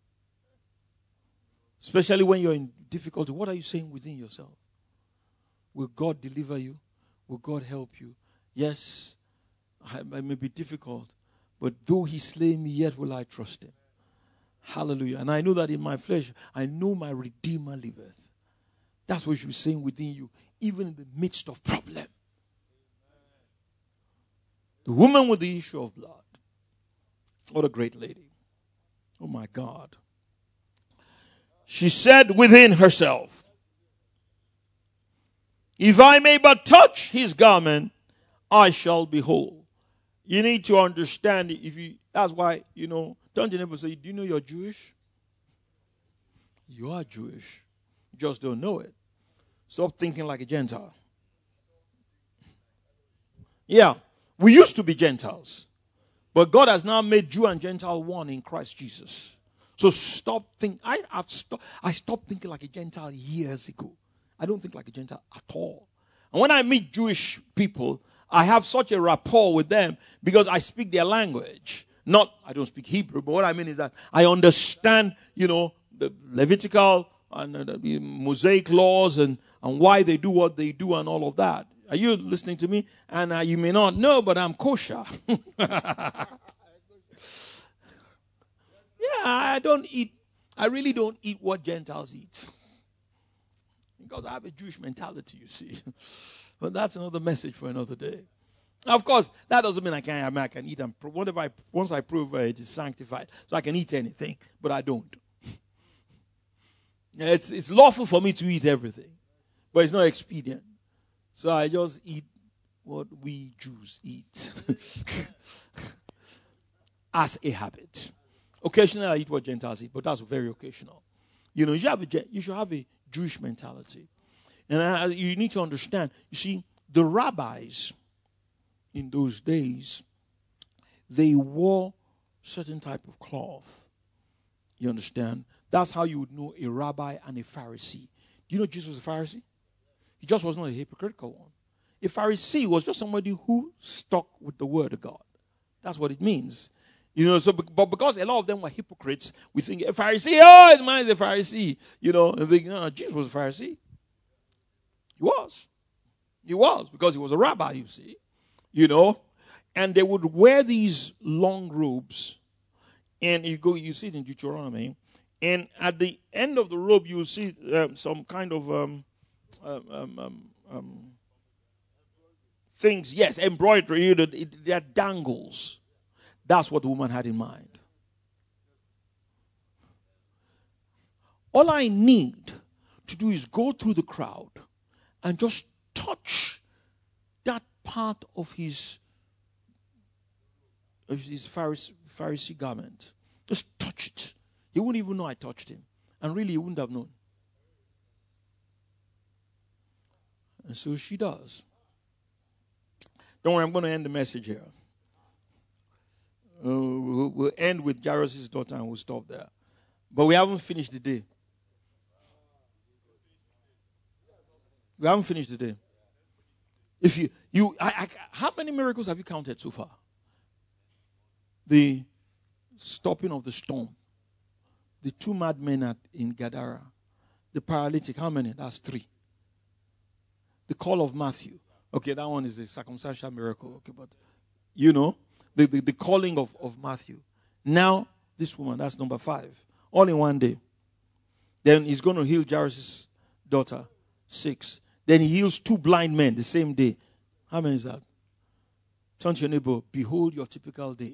Especially when you're in difficulty. What are you saying within yourself? Will God deliver you? Will God help you? Yes, I, I may be difficult, but though he slay me, yet will I trust him. Hallelujah. And I know that in my flesh, I know my Redeemer liveth. That's what you should be saying within you, even in the midst of problem. The woman with the issue of blood. What a great lady. Oh my God. She said within herself, if I may but touch his garment, I shall be whole. You need to understand it. If you, that's why, you know, turn to your neighbor and say, do you know you're Jewish? You are Jewish. You just don't know it. Stop thinking like a Gentile. Yeah, we used to be Gentiles. But God has now made Jew and Gentile one in Christ Jesus. So stop thinking. I have stopped. I stopped thinking like a Gentile years ago. I don't think like a Gentile at all. And when I meet Jewish people, I have such a rapport with them because I speak their language. Not, I don't speak Hebrew, but what I mean is that I understand, you know, the Levitical and the Mosaic laws and, and why they do what they do and all of that. Are you listening to me? And uh, you may not know, but I'm kosher. Yeah, I don't eat, I really don't eat what Gentiles eat. Because I have a Jewish mentality, you see. But that's another message for another day. Of course, that doesn't mean I can't, I, mean, I can eat and whatever I, once I prove uh, it is sanctified, so I can eat anything, but I don't. It's, it's lawful for me to eat everything, but it's not expedient. So I just eat what we Jews eat as a habit. Occasionally I eat what Gentiles eat, but that's very occasional. You know, you should have a, you should have a Jewish mentality. And I, you need to understand, you see, the rabbis in those days, they wore certain type of cloth. You understand? That's how you would know a rabbi and a Pharisee. Do you know Jesus was a Pharisee? He just was not a hypocritical one. A Pharisee was just somebody who stuck with the word of God. That's what it means. You know, so but because a lot of them were hypocrites, we think a Pharisee, oh, his man is a Pharisee. You know, and they, no, Jesus was a Pharisee. He was. He was, because he was a rabbi, you see. You know, and they would wear these long robes. And you go, you see it in Deuteronomy. And at the end of the robe, you see um, some kind of um, um, um, um, things. Yes, embroidery. You know, they are dangles. That's what the woman had in mind. All I need to do is go through the crowd and just touch that part of his, of his Pharisee, Pharisee garment. Just touch it. He wouldn't even know I touched him. And really, he wouldn't have known. And so she does. Don't worry, I'm going to end the message here. Uh, we'll, we'll end with Jairus' daughter and we'll stop there. But we haven't finished the day. We haven't finished the day. If you, you, I, I, how many miracles have you counted so far? The stopping of the storm. The two madmen at, in Gadara. The paralytic, how many? That's three. The call of Matthew. Okay, that one is a circumstantial miracle. Okay, but you know, the, the, the calling of, of Matthew. Now, this woman, that's number five. All in one day. Then he's going to heal Jairus' daughter. Six. Then he heals two blind men the same day. How many is that? Turn to your neighbor. Behold your typical day.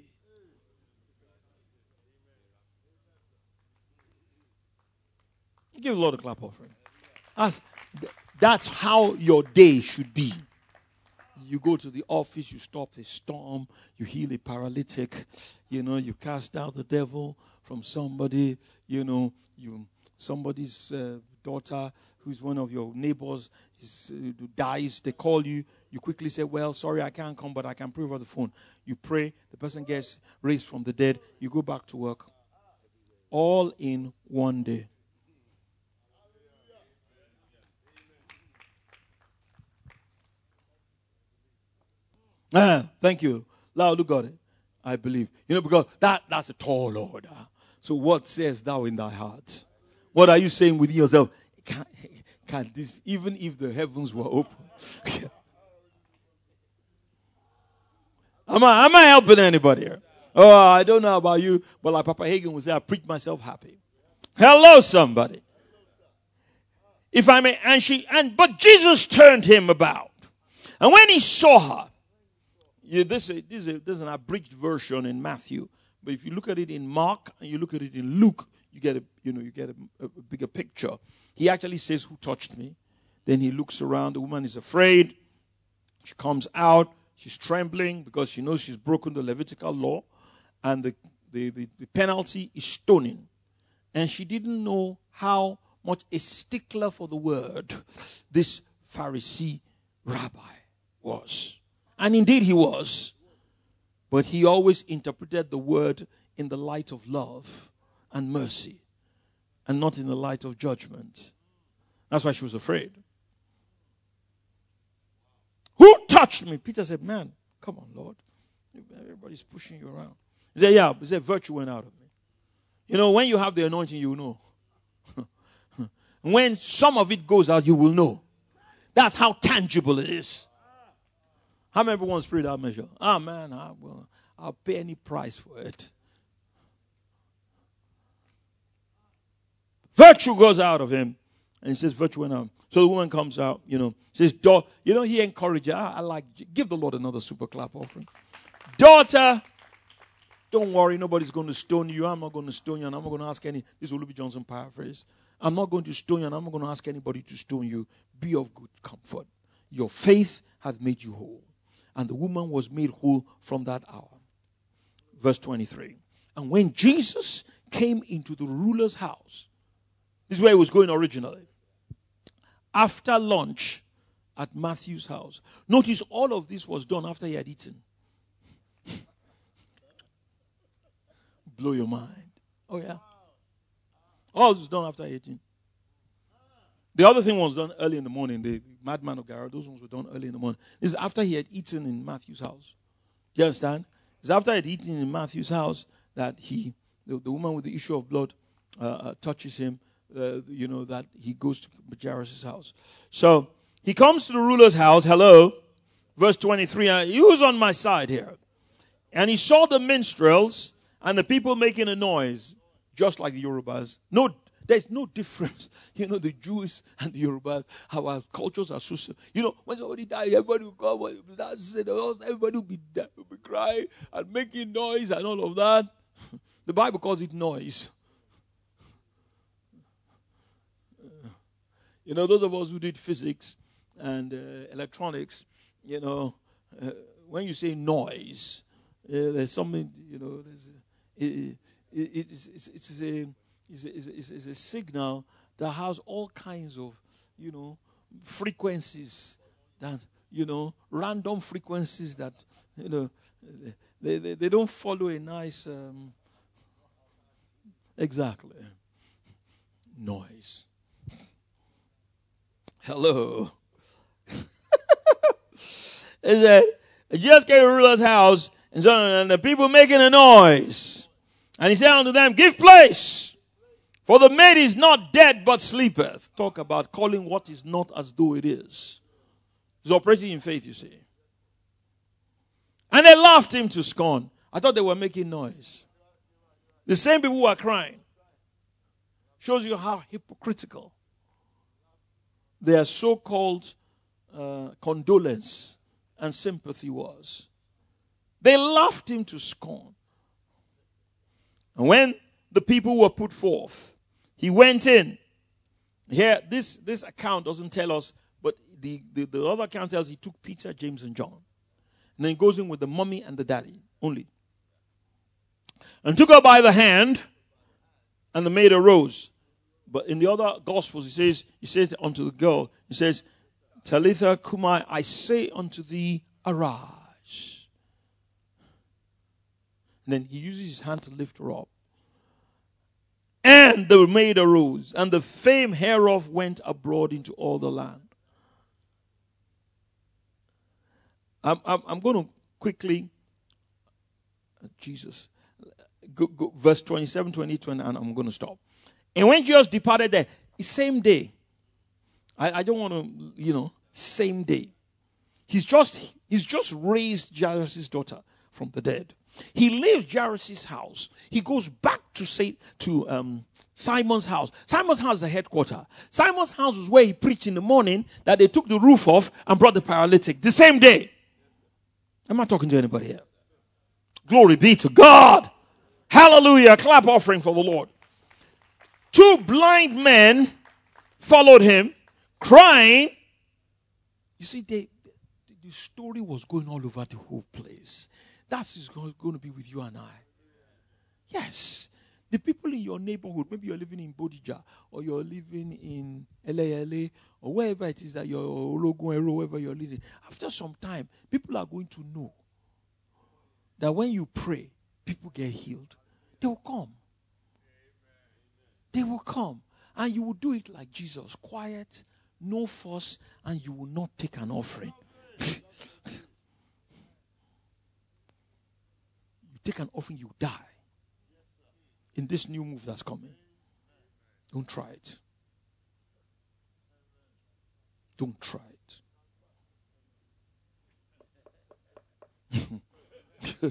Give the Lord a clap offering. That's, that's how your day should be. You go to the office, you stop a storm, you heal a paralytic, you know, you cast out the devil from somebody, you know, you somebody's uh, daughter who's one of your neighbors is, uh, dies, they call you, you quickly say, well, sorry, I can't come, but I can pray over the phone. You pray, the person gets raised from the dead, you go back to work. All in one day. Ah, thank you. Lord, look at it. I believe. You know, because that, that's a tall order. So what says thou in thy heart? What are you saying within yourself? Can, can this, even if the heavens were open? am, I, am I helping anybody here? Oh, I don't know about you, but like Papa Hagin would say, I preach myself happy. Hello, somebody. if I may, and she, and, but Jesus turned him about. And when he saw her, yeah, this, is, this, is, this is an abridged version in Matthew. But if you look at it in Mark and you look at it in Luke, you get a, you know, you get a, a bigger picture. He actually says, "Who touched me?" Then he looks around. The woman is afraid. She comes out. She's trembling because she knows she's broken the Levitical law. And the, the, the, the penalty is stoning. And she didn't know how much a stickler for the word this Pharisee rabbi was. And indeed he was. But he always interpreted the word in the light of love and mercy, and not in the light of judgment. That's why she was afraid. Who touched me? Peter said, "Man, come on, Lord. Everybody's pushing you around." He said, "Yeah." He said, "Virtue went out of me." You know, when you have the anointing, you know. When some of it goes out, you will know. That's how tangible it is. How many people want spirit that measure? Ah, man, I will, I'll pay any price for it. Virtue goes out of him. And he says, virtue went out. So the woman comes out, you know, says, daughter, you know, he encouraged her. I, I like, give the Lord another super clap offering. Daughter, don't worry, nobody's going to stone you. I'm not going to stone you, and I'm not going to ask any. This is Olubi Johnson paraphrase. I'm not going to stone you, and I'm not going to ask anybody to stone you. Be of good comfort. Your faith hath made you whole. And the woman was made whole from that hour. Verse twenty-three. And when Jesus came into the ruler's house, this is where he was going originally. After lunch at Matthew's house. Notice all of this was done after he had eaten. Blow your mind. Oh, yeah. All this was done after eating. The other thing was done early in the morning. The madman of Gadara, those ones were done early in the morning. This is after he had eaten in Matthew's house. Do you understand? It's after he had eaten in Matthew's house that he, the, the woman with the issue of blood, uh, uh, touches him. Uh, you know, that he goes to Jairus' house. So he comes to the ruler's house. Hello. Verse twenty-three. Uh, he was on my side here. And he saw the minstrels and the people making a noise, just like the Yorubas. No, there's no difference. You know, the Jews and the Yorubas, how our cultures are so. You know, when somebody dies, everybody will come, everybody will be, will be crying and making noise and all of that. The Bible calls it noise. You know, those of us who did physics and uh, electronics, you know, uh, when you say noise, uh, there's something, you know, there's a, it, it, it's, it's, it's, a, it's, a, it's, a, it's a signal that has all kinds of, you know, frequencies that, you know, random frequencies that, you know, they, they, they don't follow a nice, um, exactly, noise. Hello. He said, I just came to the ruler's house, and, so, and the people making a noise. And he said unto them, give place, for the maid is not dead, but sleepeth. Talk about calling what is not as though it is. He's operating in faith, you see. And they laughed him to scorn. I thought they were making noise. The same people who are crying. Shows you how hypocritical their so-called uh, condolence and sympathy was. They laughed him to scorn. And when the people were put forth, he went in. Here, this, this account doesn't tell us, but the, the, the other account tells he took Peter, James, and John. And then he goes in with the mommy and the daddy only. And took her by the hand, and the maid arose. But in the other Gospels, he says, he said unto the girl, he says, Talitha Kumai, I say unto thee, arise. And then he uses his hand to lift her up. And the maid arose, and the fame hereof went abroad into all the land. I'm, I'm, I'm going to quickly, Jesus, go, go, verse twenty-seven, twenty-eight, twenty, and I'm going to stop. And when Jesus departed there, same day. I, I don't want to, you know, same day. He's just, he's just raised Jairus' daughter from the dead. He leaves Jairus' house. He goes back to say to um, Simon's house. Simon's house is the headquarters. Simon's house was where he preached in the morning that they took the roof off and brought the paralytic the same day. Am I talking to anybody here? Glory be to God. Hallelujah. Clap offering for the Lord. Two blind men followed him, crying. You see, they, the story was going all over the whole place. That's going to be with you and I. Yes. The people in your neighborhood, maybe you're living in Bodija, or you're living in L A L A, or wherever it is that you're, Ologun, wherever you're living. After some time, people are going to know that when you pray, people get healed. They will come. They will come. And you will do it like Jesus. Quiet, no fuss, and you will not take an offering. You take an offering, you die. In this new move that's coming. Don't try it. Don't try it.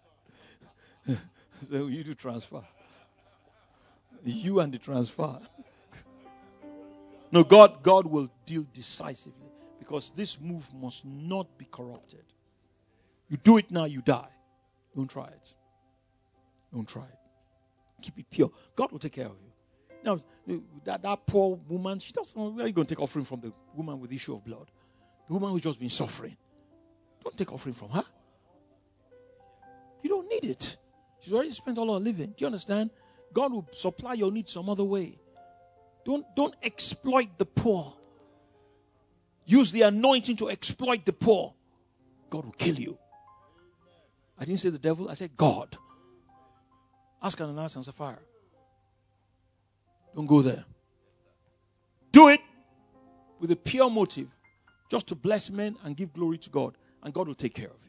So you do transfer. You and the transfer. No, God, God will deal decisively because this move must not be corrupted. You do it now, you die. Don't try it. Don't try it. Keep it pure. God will take care of you. Now, that, that poor woman, she doesn't know where are you going to take offering from the woman with the issue of blood? The woman who's just been suffering. Don't take offering from her. You don't need it. She's already spent all her living. Do you understand? God will supply your needs some other way. Don't, don't exploit the poor. Use the anointing to exploit the poor. God will kill you. I didn't say the devil, I said God. Ask Ananias and Sapphira. Don't go there. Do it with a pure motive, just to bless men and give glory to God, and God will take care of you.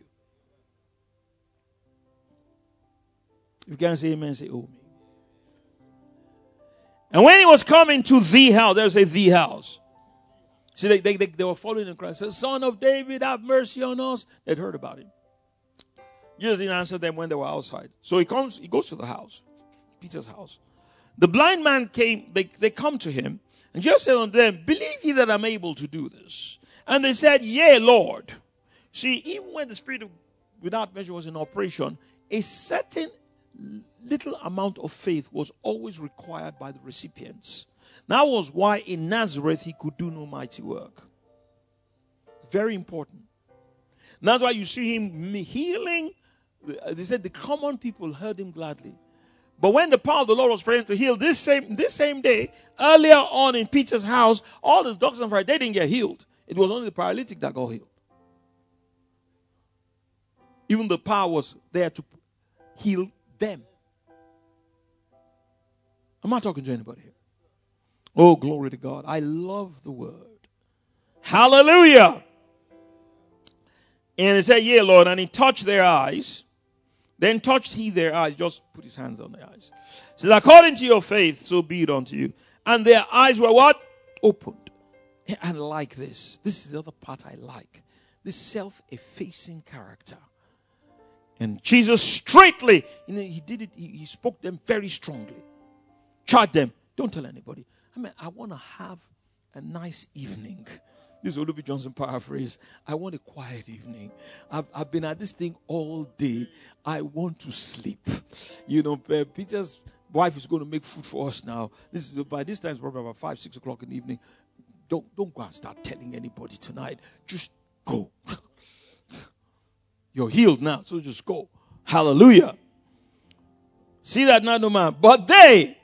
If you can't say amen, say oh me. And when he was coming to the house, they would say the house. See, they, they, they, they were following in Christ. Said, Son of David, have mercy on us. They'd heard about him. Jesus didn't answer them when they were outside. So he comes, he goes to the house, Peter's house. The blind man came, they, they come to him, and Jesus said unto them, Believe ye that I'm able to do this? And they said, Yea, Lord. See, even when the spirit of without measure was in operation, a certain little amount of faith was always required by the recipients. That was why in Nazareth he could do no mighty work. Very important. And that's why you see him healing. They said the common people heard him gladly. But when the power of the Lord was present to heal, this same, this same day, earlier on in Peter's house, all his doctors and Pharisees, they didn't get healed. It was only the paralytic that got healed. Even the power was there to heal them. I'm not talking to anybody here. Oh, glory to God. I love the word. Hallelujah. And he said, Yea, Lord. And he touched their eyes. Then touched he their eyes. Just put his hands on their eyes. He said, according to your faith, so be it unto you. And their eyes were what? Opened. And like this. This is the other part I like. This self-effacing character. And Jesus straightly, you know, he did it, he, he spoke them very strongly. Charged them. Don't tell anybody. I mean, I want to have a nice evening. This is Olubi Johnson paraphrase. I want a quiet evening. I've, I've been at this thing all day. I want to sleep. You know, Peter's wife is going to make food for us now. This is by this time it's probably about five, six o'clock in the evening. Don't don't go and start telling anybody tonight. Just go. You're healed now, so just go. Hallelujah. See that now, no man. But they,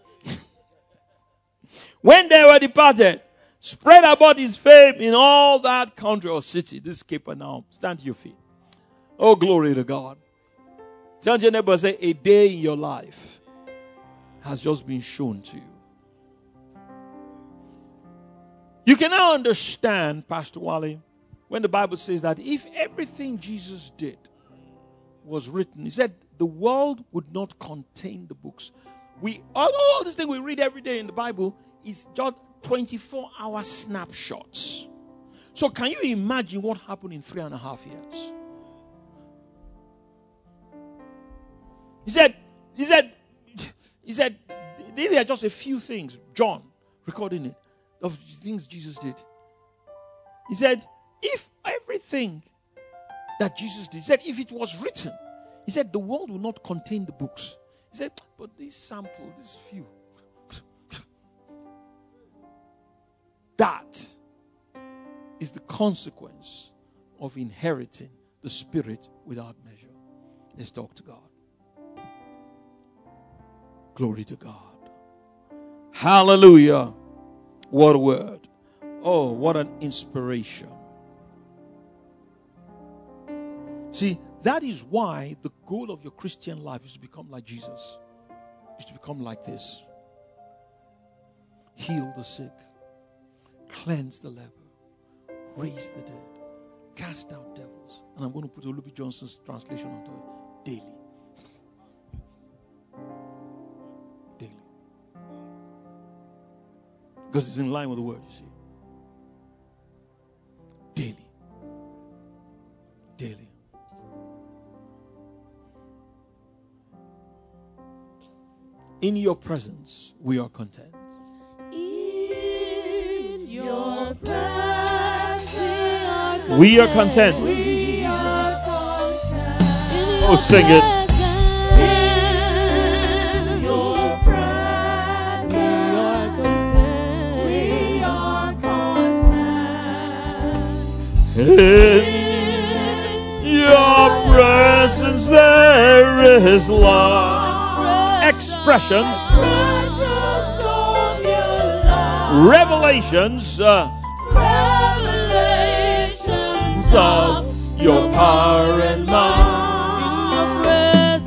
when they were departed, spread about his fame in all that country or city. This is Capernaum. Stand to your feet. Oh, glory to God. Tell your neighbor, say, a day in your life has just been shown to you. You can now understand, Pastor Wally, when the Bible says that if everything Jesus did was written, he said the world would not contain the books. We all, all this thing we read every day in the Bible is just twenty-four hour snapshots. So can you imagine what happened in three and a half years? He said, he said, He said, there are just a few things, John recording it, of things Jesus did. He said, if everything that Jesus did, he said, if it was written, he said, the world will not contain the books. He said, but this sample, this few, that is the consequence of inheriting the Spirit without measure. Let's talk to God. Glory to God. Hallelujah. What a word. Oh, what an inspiration. See, that is why the goal of your Christian life is to become like Jesus. Is to become like this. Heal the sick. Cleanse the leper. Raise the dead. Cast out devils. And I'm going to put Olubi Johnson's translation onto it. Daily. Daily. Because it's in line with the word, you see. Daily. Daily. In your presence, we are content. In your presence, we are content. We are content. Oh, sing it. In your presence, we are content. In your presence, there is love. Expressions, revelations, uh, revelations of your power and might.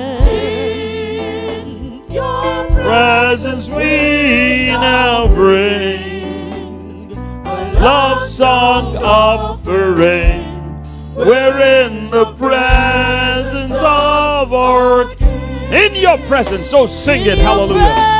In your presence we now bring a love song offering. We're in the presence of our King. In your presence, so sing it, hallelujah.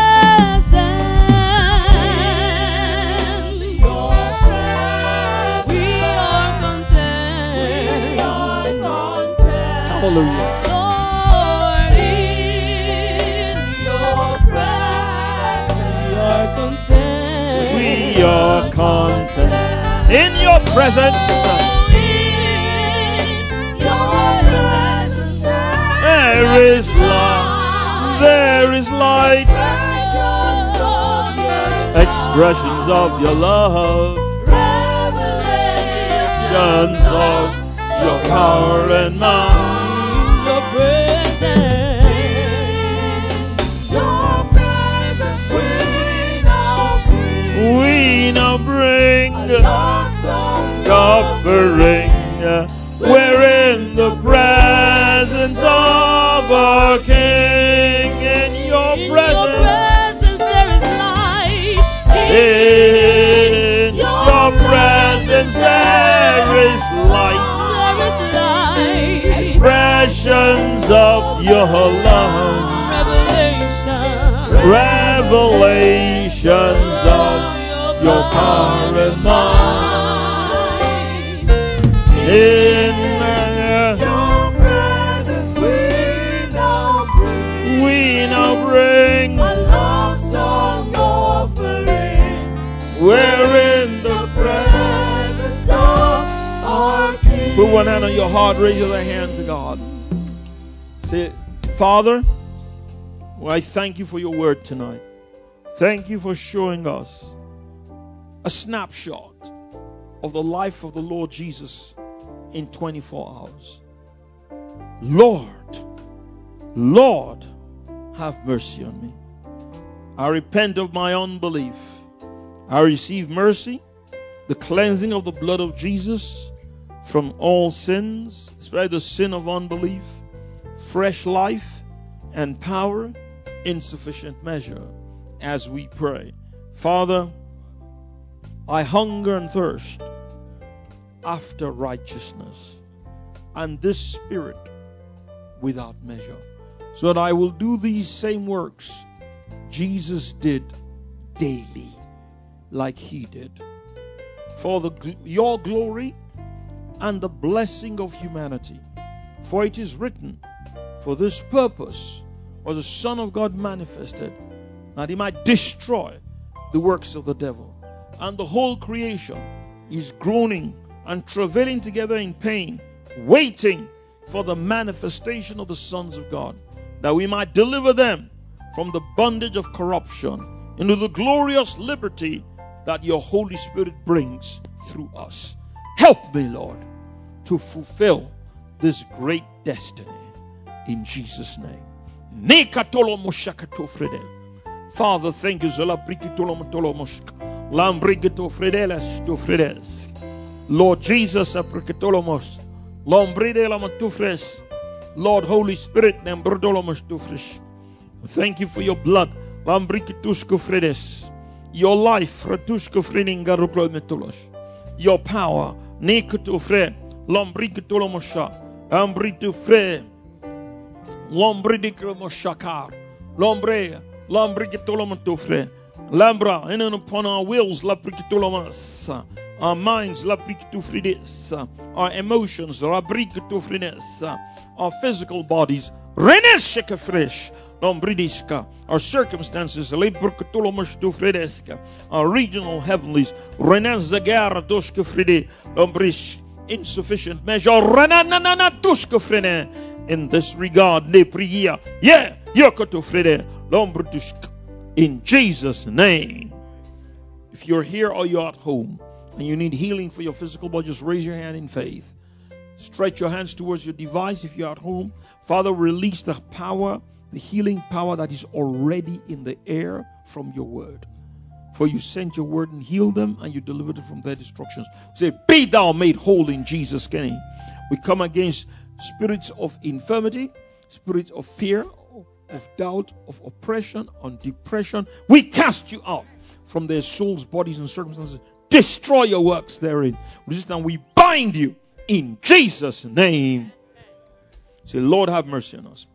Your presence, we are content. We are content. Hallelujah. Lord, in your presence, we are content. We are content. In your presence, there is love, there is light, expressions of your love, revelations of your power and might. Your presence, your presence, we now bring, We now bring a love song offering. We're in the presence of our King. In your In presence, your presence there is light. in your presence there is light. There is light. Expressions of your love, Revelation. revelations of your power and might. In your presence we now bring, we now bring, a love song offering. we're in the presence of our King. Put one hand on your heart, raise your other hand to God. Say, Father, well, I thank you for your word tonight. Thank you for showing us a snapshot of the life of the Lord Jesus in twenty-four hours. Lord, Lord, have mercy on me. I repent of my unbelief. I receive mercy, the cleansing of the blood of Jesus from all sins, especially the sin of unbelief, fresh life and power in sufficient measure as we pray. Father, I hunger and thirst after righteousness and this Spirit without measure, so that I will do these same works Jesus did daily, like he did, for the your glory and the blessing of humanity. For it is written, for this purpose was the Son of God manifested, that he might destroy the works of the devil. And the whole creation is groaning and travailing together in pain, waiting for the manifestation of the sons of God, that we might deliver them from the bondage of corruption into the glorious liberty that your Holy Spirit brings through us. Help me, Lord, to fulfill this great destiny in Jesus' name. Father, thank you. Lord Jesus, Lord Holy Spirit, thank you for your blood. Your life, your power, Lombre, Lombre, Lambra, and upon our wills, our minds, our emotions, our physical bodies, our circumstances, our regional heavenlies, insufficient measure, in this regard, yeah, in Jesus' name. If you're here or you're at home and you need healing for your physical body, just raise your hand in faith. Stretch your hands towards your device if you're at home. Father, release the power, the healing power that is already in the air from your word. For you sent your word and healed them, and you delivered them from their destructions. Say, be thou made whole in Jesus' name. We come against spirits of infirmity, spirits of fear, of doubt, of oppression, on depression. We cast you out from their souls, bodies, and circumstances. Destroy your works therein. Resist, and we bind you in Jesus' name. Say, Lord, have mercy on us.